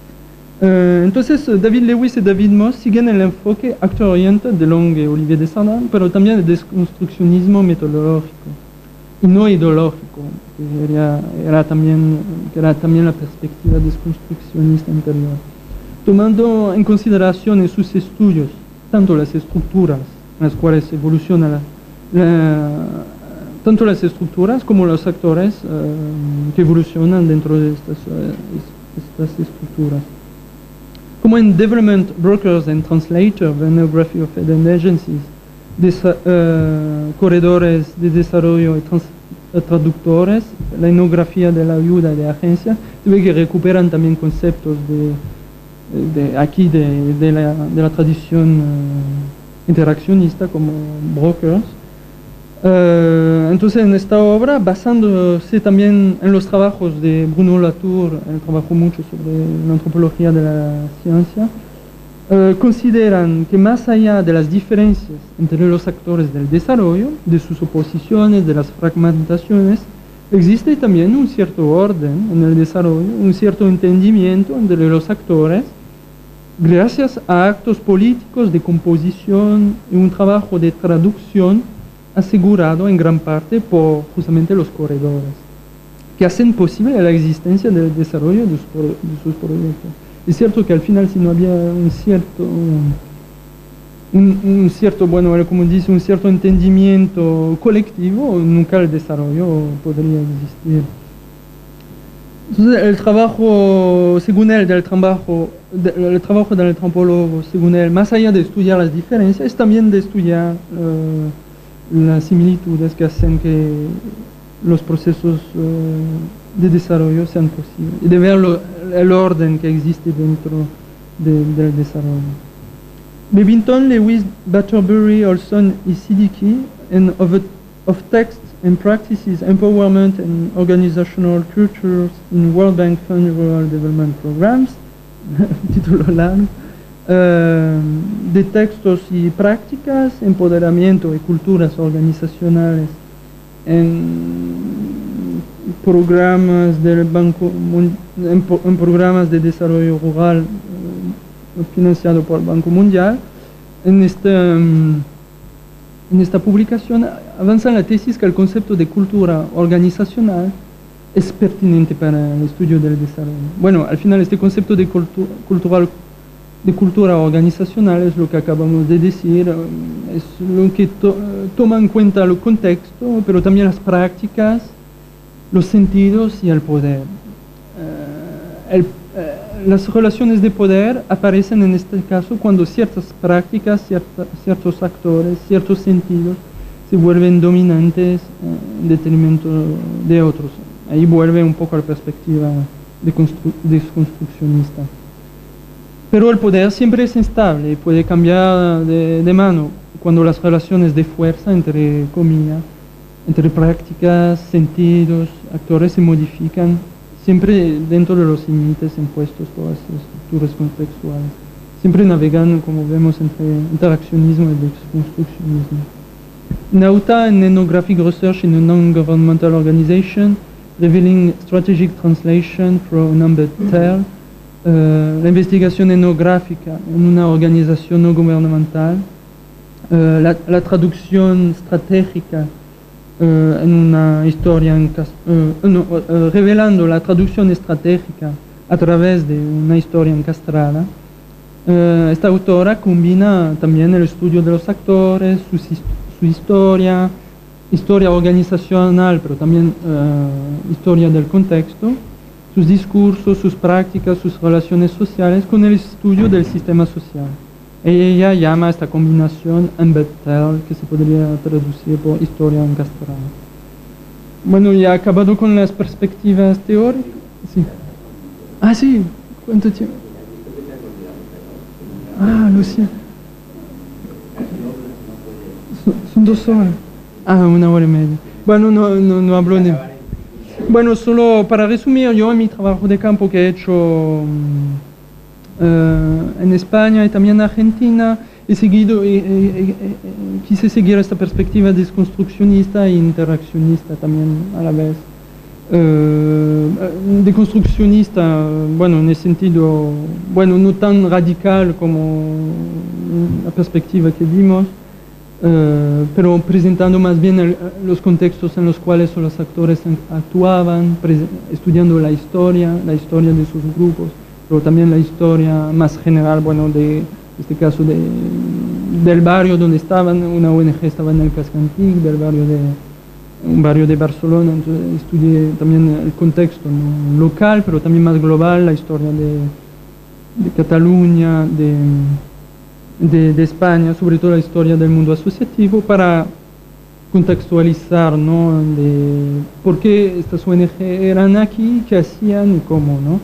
Uh, entonces, uh, David Lewis y David Moss siguen el enfoque actor-oriented de Long y Olivier de Sardin, pero también el desconstruccionismo metodológico y no ideológico, que era, era, también, que era también la perspectiva desconstruccionista anterior. Tomando en consideración en sus estudios tanto las estructuras en las cuales evoluciona la La, tanto las estructuras como los actores uh, que evolucionan dentro de estas, uh, estas estructuras. Como en Development Brokers and Translators, the Ethnography of Hidden Agencies, desa, uh, corredores de desarrollo y trans, uh, traductores, la etnografía de la ayuda de agencia, se ve que recuperan también conceptos de, de aquí de, de, la, de la tradición uh, interaccionista como brokers. Uh, entonces, en esta obra, basándose también en los trabajos de Bruno Latour, él trabajó mucho sobre la antropología de la ciencia, uh, consideran que más allá de las diferencias entre los actores del desarrollo, de sus oposiciones, de las fragmentaciones, existe también un cierto orden en el desarrollo, un cierto entendimiento entre los actores, gracias a actos políticos de composición y un trabajo de traducción asegurado en gran parte por justamente los corredores, que hacen posible la existencia del desarrollo de sus, de sus proyectos. Es cierto que al final, si no había un cierto, un, un cierto, bueno, como dice, un cierto entendimiento colectivo, nunca el desarrollo podría existir. Entonces, el trabajo, según él, del trabajo, de, el trabajo del antropólogo, según él, más allá de estudiar las diferencias, es también de estudiar uh, las similitudes que hacen que los procesos uh, de desarrollo sean posibles y de ver lo, el orden que existe dentro de, del desarrollo. Bevington, Lewis, Batterbury, Olson y Siddiqui, and of, a, of Texts and Practices, Empowerment and Organizational Cultures in World Bank Fund Rural Development Programs, título largo, Uh, de textos y prácticas, empoderamiento y culturas organizacionales en programas del Banco en, en programas de desarrollo rural uh, financiado por el Banco Mundial. En esta, um, en esta publicación avanza la tesis que el concepto de cultura organizacional es pertinente para el estudio del desarrollo. Bueno, al final este concepto de cultu cultural de cultura organizacional es lo que acabamos de decir, es lo que to toma en cuenta el contexto, pero también las prácticas los sentidos y el poder. Eh, el, eh, las relaciones de poder aparecen en este caso cuando ciertas prácticas, cierta, ciertos actores, ciertos sentidos se vuelven dominantes eh, en detrimento de otros. Ahí vuelve un poco a la perspectiva desconstruccionista. Pero el poder siempre es instable y puede cambiar de, de mano cuando las relaciones de fuerza, entre comillas, entre prácticas, sentidos, actores se modifican, siempre dentro de los límites impuestos por las estructuras contextuales, siempre navegando, como vemos, entre interaccionismo y desconstruccionismo. Nauta, an ethnographic research in a non-governmental organization, revealing strategic translation from number term, uh, la investigación etnográfica en una organización no gubernamental, uh, la, la traducción estratégica uh, en una historia, en, uh, no, uh, revelando la traducción estratégica a través de una historia encastrada. Uh, esta autora combina también el estudio de los actores, sus su historia, historia organizacional, pero también uh, historia del contexto, sus discursos, sus prácticas, sus relaciones sociales con el estudio del sistema social. Ella llama esta combinación embed-tell, que se podría traducir por historia encastrada. Bueno, ya acabado con las perspectivas teóricas. Sí. Ah, sí, ¿cuánto tiempo? Ah, lo siento. Son dos horas. Ah, una hora y media. Bueno, no, no, no hablo de... Bueno, solo para resumir, yo en mi trabajo de campo que he hecho uh, en España y también en Argentina, he seguido, eh, eh, eh, quise seguir esta perspectiva desconstruccionista e interaccionista también a la vez. Uh, deconstruccionista, bueno, en el sentido, bueno, no tan radical como la perspectiva que vimos, Uh, pero presentando más bien el, los contextos en los cuales los actores actuaban, estudiando la historia, la historia de sus grupos, pero también la historia más general, bueno, de este caso de, del barrio donde estaban, una O N G estaba en el Cascantic, del barrio de, un barrio de Barcelona, entonces estudié también el contexto, ¿no?, local, pero también más global, la historia de, de Cataluña, de... De, de España, sobre todo la historia del mundo asociativo, para contextualizar, ¿no?, de por qué estas O N G eran aquí, qué hacían y cómo, ¿no?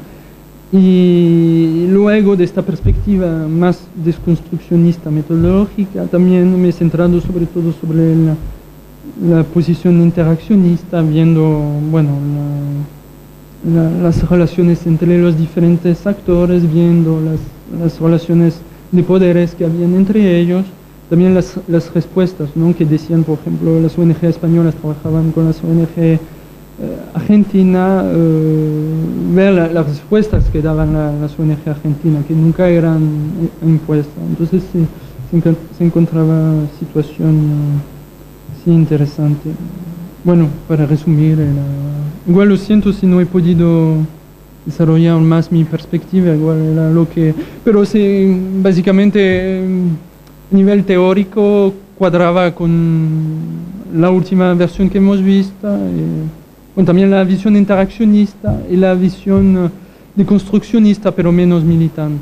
Y luego de esta perspectiva más desconstruccionista metodológica, también me he centrado sobre todo sobre la, la posición interaccionista, viendo, bueno, la, la, las relaciones entre los diferentes actores, viendo las, las relaciones de poderes que habían entre ellos, también las, las respuestas, ¿no?, que decían, por ejemplo, las O N G españolas trabajaban con las O N G eh, argentinas, eh, ver la, las respuestas que daban la, las O N G argentinas, que nunca eran impuestas. Entonces sí, se, se encontraba situación uh, sí, interesante. Bueno, para resumir, era, igual lo siento si no he podido desarrollar más mi perspectiva, igual era lo que... Pero sí, básicamente a nivel teórico cuadraba con la última versión que hemos visto, y, bueno, también la visión interaccionista y la visión deconstruccionista, pero menos militante.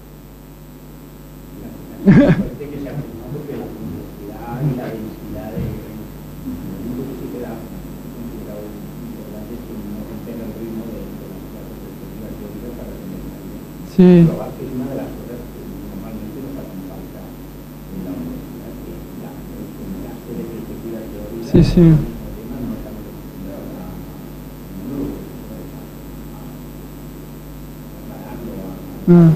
Sí. Sí, sí. Ah.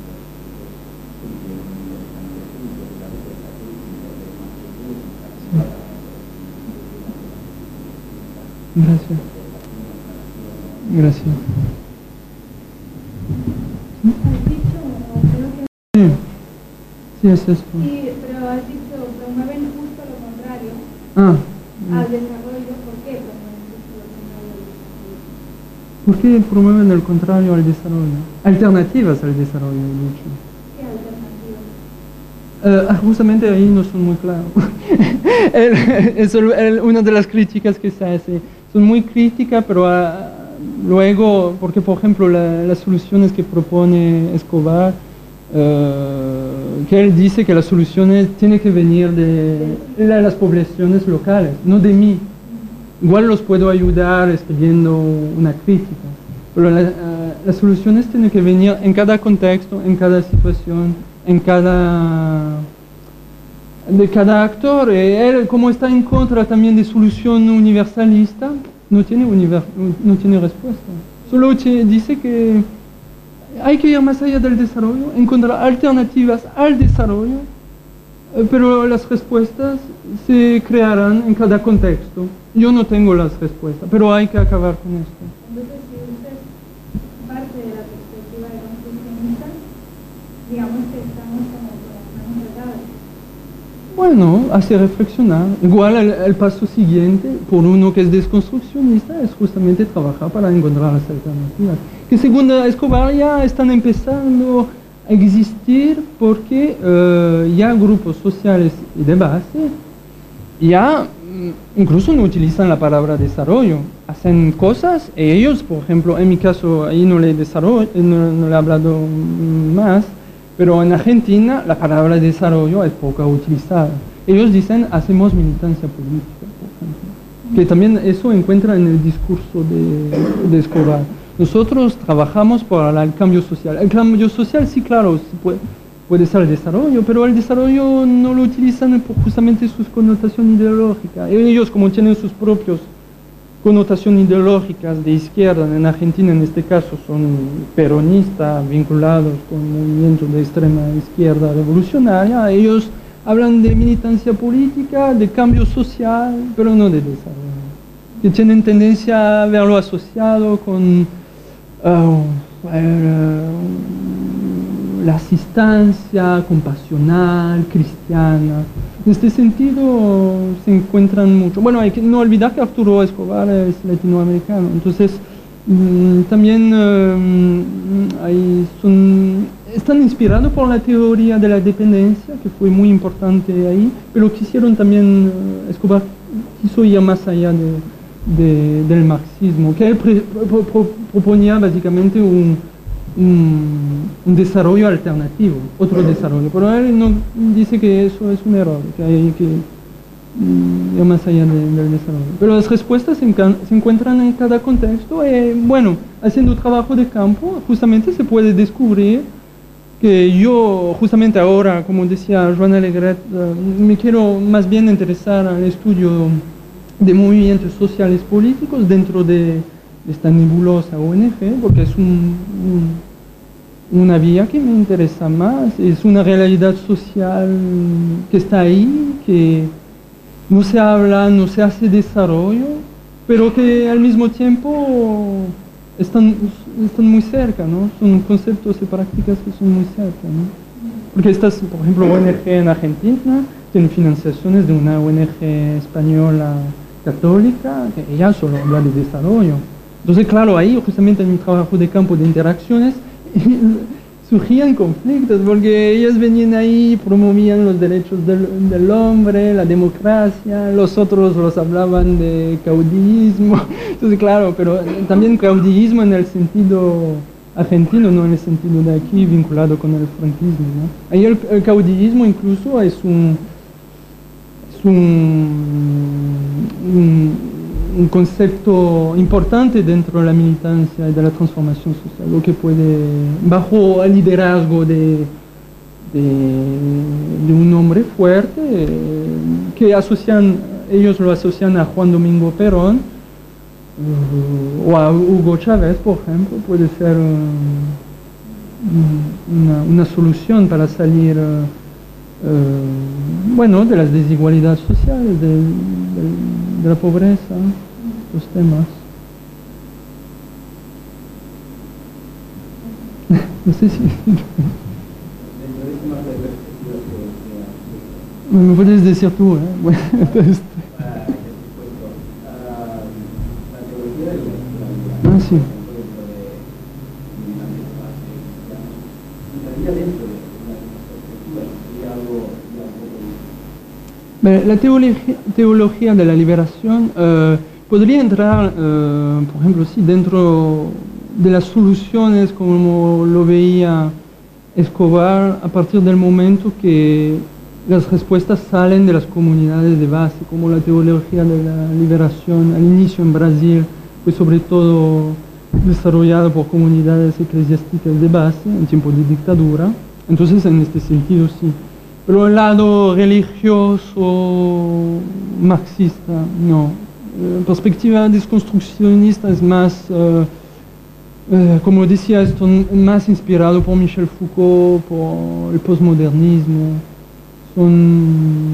Gracias. Gracias. Sí, sí, es esto. Sí, pero has dicho, promueven justo lo contrario ah, al desarrollo. ¿Por qué promueven justo lo contrario al desarrollo? ¿Por qué promueven el contrario al desarrollo? Alternativas al desarrollo, he dicho. ¿Qué alternativas? Uh, justamente ahí no son muy claros. el, es el, una de las críticas que se hace. son muy críticas, pero a, luego, porque por ejemplo la, las soluciones que propone Escobar, uh, que él dice que las soluciones tienen que venir de, de las poblaciones locales, no de mí. Igual los puedo ayudar escribiendo una crítica, pero la, uh, las soluciones tienen que venir en cada contexto, en cada situación, en cada... de cada actor. Él, como está en contra también de solución universalista, no tiene, univer, no tiene respuesta. Solo dice que hay que ir más allá del desarrollo, encontrar alternativas al desarrollo, pero las respuestas se crearán en cada contexto. Yo no tengo las respuestas, pero hay que acabar con esto. Entonces, si usted parte de la perspectiva de construccionista, digamos que estamos como con las manos atadas. Bueno, hace reflexionar. Igual el, el paso siguiente, por uno que es desconstruccionista, es justamente trabajar para encontrar las alternativas. Que según Escobar ya están empezando a existir porque uh, ya grupos sociales y de base ya incluso no utilizan la palabra desarrollo. Hacen cosas, y ellos, por ejemplo, en mi caso, ahí no le, desarrollo, no, no le he hablado más, pero en Argentina la palabra desarrollo es poco utilizada. Ellos dicen, hacemos militancia política, por ejemplo. Que también eso encuentra en el discurso de, de Escobar. Nosotros trabajamos por el cambio social. El cambio social, sí, claro, puede, puede ser el desarrollo, pero el desarrollo no lo utilizan por justamente sus connotaciones ideológicas. Ellos, como tienen sus propios connotaciones ideológicas de izquierda, en Argentina en este caso son peronistas vinculados con movimientos de extrema izquierda revolucionaria, ellos hablan de militancia política, de cambio social, pero no de desarrollo. Que tienen tendencia a verlo asociado con uh, uh, la asistencia compasional, cristiana. En este sentido se encuentran mucho. Bueno, hay que no olvidar que Arturo Escobar es latinoamericano, entonces mmm, también uh, hay, son, están inspirados por la teoría de la dependencia, que fue muy importante ahí, pero quisieron también, uh, Escobar quiso ir más allá de, de, del marxismo, que él pre, pro, pro, proponía básicamente un Un, un desarrollo alternativo, otro desarrollo, pero él no dice que eso es un error, que hay que ir más allá de, del desarrollo. Pero las respuestas se, se encuentran en cada contexto y bueno, haciendo trabajo de campo justamente se puede descubrir que yo justamente ahora, como decía Joana Alegret, uh, me quiero más bien interesar al estudio de movimientos sociales políticos dentro de esta nebulosa O N G, porque es un, un, una vía que me interesa más, es una realidad social que está ahí, que no se habla, no se hace desarrollo, pero que al mismo tiempo están, están muy cerca, ¿no? Son conceptos y prácticas que son muy cerca, ¿no? Porque estas, por ejemplo, O N G en Argentina tienen financiaciones de una O N G española católica, que ella solo habla de desarrollo. Entonces, claro, ahí justamente en mi trabajo de campo de interacciones surgían conflictos, porque ellos venían ahí, promovían los derechos del, del hombre, la democracia, los otros los hablaban de caudillismo. Entonces, claro, pero también caudillismo en el sentido argentino, no en el sentido de aquí, vinculado con el franquismo, ¿no? Ahí el, el caudillismo incluso es un... Es un, un un concepto importante dentro de la militancia y de la transformación social, lo que puede, bajo el liderazgo de, de, de un hombre fuerte, eh, que asocian, ellos lo asocian a Juan Domingo Perón, uh, o a Hugo Chávez, por ejemplo, puede ser uh, una, una solución para salir, uh, uh, bueno, de las desigualdades sociales, de, de, de la pobreza, los temas. No sé si... Me puedes decir tú, ¿eh? Bueno, entonces... Ah, sí. La teología, teología de la liberación, uh, podría entrar, eh, por ejemplo, sí, dentro de las soluciones como lo veía Escobar, a partir del momento que las respuestas salen de las comunidades de base, como la teología de la liberación al inicio en Brasil, fue sobre todo desarrollada por comunidades eclesiásticas de base en tiempos de dictadura. Entonces, en este sentido, sí. Pero el lado religioso, marxista, no. La perspectiva desconstruccionista es más, uh, uh, como decía esto, más inspirado por Michel Foucault, por el postmodernismo. Son,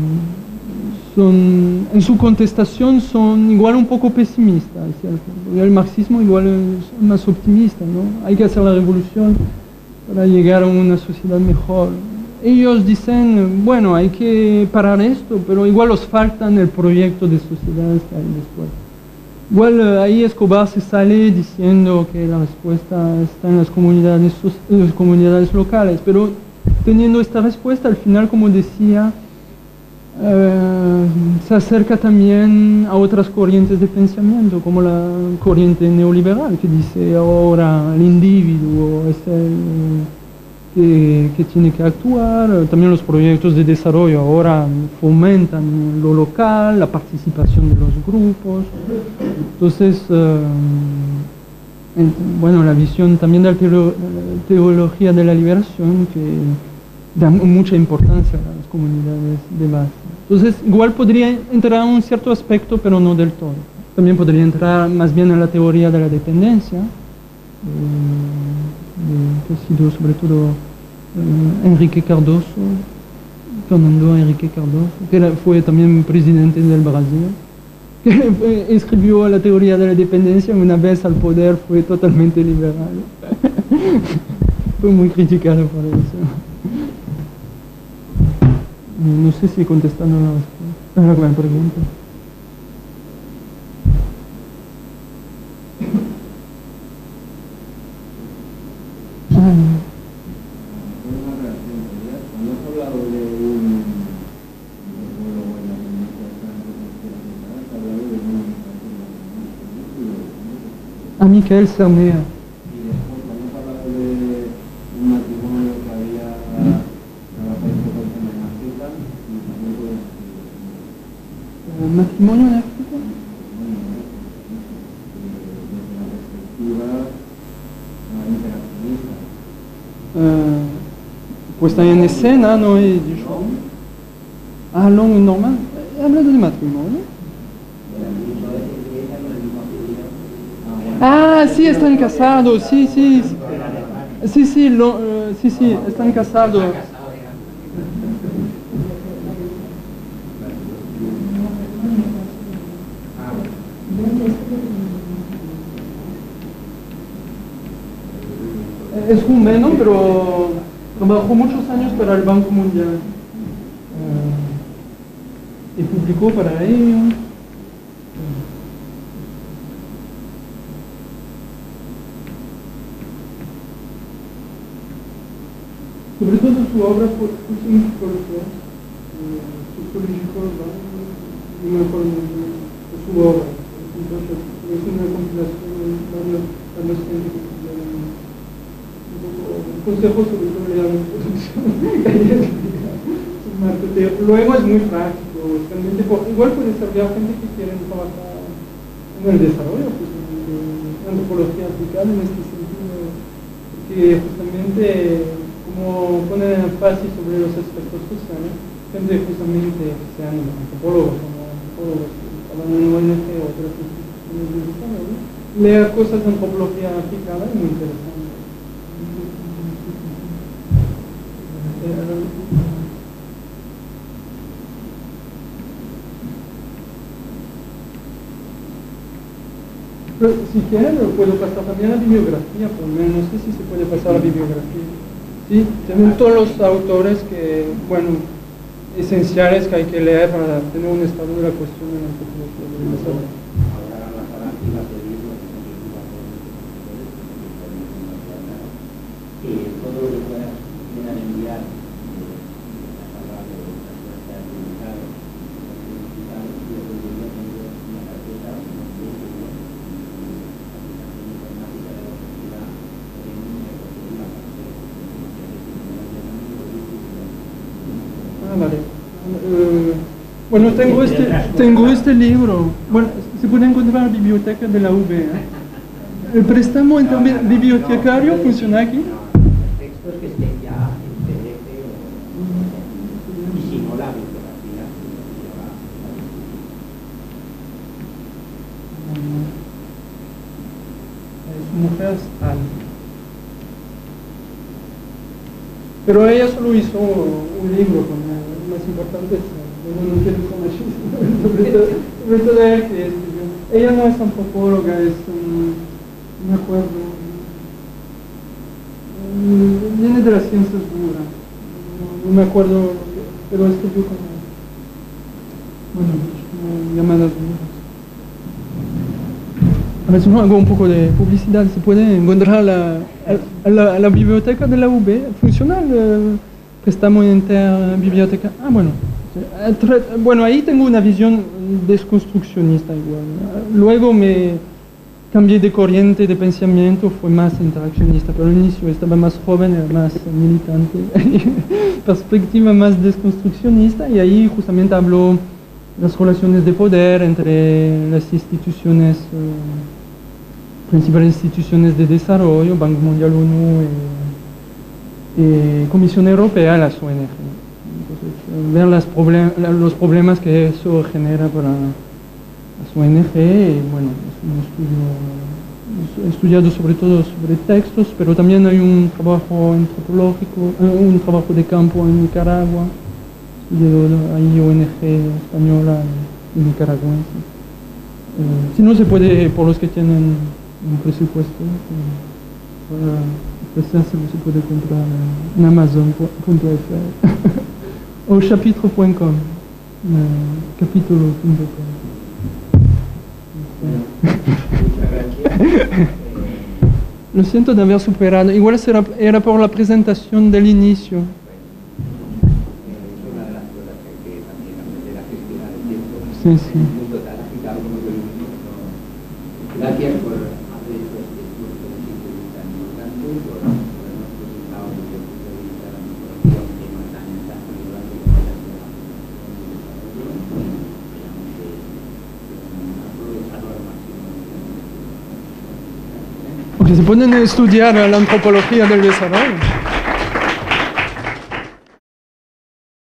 son, en su contestación son igual un poco pesimistas, ¿cierto? El marxismo igual es más optimista, ¿no? Hay que hacer la revolución para llegar a una sociedad mejor. Ellos dicen, bueno, hay que parar esto, pero igual os faltan el proyecto de sociedades que hay después. Igual ahí Escobar se sale diciendo que la respuesta está en las comunidades, en las comunidades locales, pero teniendo esta respuesta, al final, como decía, eh, se acerca también a otras corrientes de pensamiento, como la corriente neoliberal, que dice ahora el individuo es el que, que tiene que actuar. También los proyectos de desarrollo ahora fomentan lo local, la participación de los grupos. Entonces, eh, bueno, la visión también de la teología de la liberación, que da mucha importancia a las comunidades de base. Entonces, igual podría entrar en un cierto aspecto, pero no del todo. También podría entrar más bien en la teoría de la dependencia, de, de, que ha sido sobre todo eh, Enrique Cardoso, Fernando Enrique Cardoso, que era, fue también presidente del Brasil, que escribió la teoría de la dependencia. Una vez al poder fue totalmente liberal. Fue muy criticado por eso. No sé si contestando a la, a la pregunta. Ah. A Miquel Cernea. Y después cuando hemos hablado de un matrimonio que había trabajado un poco el tema en África, y también puede ¿Un matrimonio en África? desde la perspectiva interaccionista. Uh, puesta en escena, no he dicho. Ah, no, normal. He hablado de matrimonio. Ah, sí, están casados, sí, sí. Sí, sí, lo, uh, sí, sí, están casados. Es rumeno, pero trabajó muchos años para el Banco Mundial. Uh, y publicó para ellos. Sobre todo su obra fue muy fuerte, sociológico, no me acuerdo de su obra. Entonces, es una compilación de varios, varios científicos que dieron un poco consejos sobre cómo le dan producción. Luego es muy práctico, realmente, igual puede servir a gente que quiere trabajar en el desarrollo, pues, en antropología aplicada en este sentido, porque justamente como pone énfasis sobre los aspectos sociales, gente justamente que sean antropólogos o antropólogos que trabajan en O N G o otras instituciones de desarrollo, lea cosas de antropología aplicada y muy interesante. Pero si quieren, lo puedo pasar también a la bibliografía, por lo menos, no sé si se puede pasar a la bibliografía. Sí, tienen todos los autores que, bueno, esenciales que hay que leer para tener un estado de la cuestión en la antropología del desarrollo. Todo lo que puedas enviar Ah, vale. Eh, bueno, tengo este, tengo este libro. Bueno, se puede encontrar en la biblioteca de la U B. ¿eh? El préstamo bibliotecario funciona aquí. Textos que estén ya en P D F o... y si no la bibliografía Su mujer es Anne. Pero ella solo hizo un libro con el más importante, no, no quiero información sobre todo, sobre todo ella que escribió. Ella no es antropóloga, es un, no me acuerdo, um, viene de las ciencias duras, no, no me acuerdo, pero escribió como, bueno, como llamadas duras. A ver si no hago un poco de publicidad, se puede encontrar la, a, la, a la biblioteca de la U B, funciona el préstamo interbiblioteca. Ah, bueno, bueno, ahí tengo una visión desconstruccionista igual. Luego me cambié de corriente de pensamiento, fue más interaccionista, pero al inicio estaba más joven, era más militante, perspectiva más desconstruccionista, y ahí justamente habló las relaciones de poder entre las instituciones, eh, principales instituciones de desarrollo, Banco Mundial, ONU, y, y Comisión Europea, las O N G. Entonces, ver las problem los problemas que eso genera para las O N G, y bueno, es un estudio, he estudiado sobre todo sobre textos, pero también hay un trabajo antropológico, un trabajo de campo en Nicaragua. Hay O N G española y nicaragüense. Eh, si no se puede, por los que tienen un presupuesto, eh, para ofrecerse se puede comprar en amazon punto f r o chapitre punto com, eh, capítulo punto com. Lo siento de haber superado, igual era, era por la presentación del inicio. Sí, sí. Gracias por hacer este curso de síntesis tan importante, por habernos presentado desde el punto de vista de la antropología un tema tan tan relevante como es la desarrollo, y esperamos que aprovecharlo al máximo. Porque se pueden estudiar la antropología del desarrollo.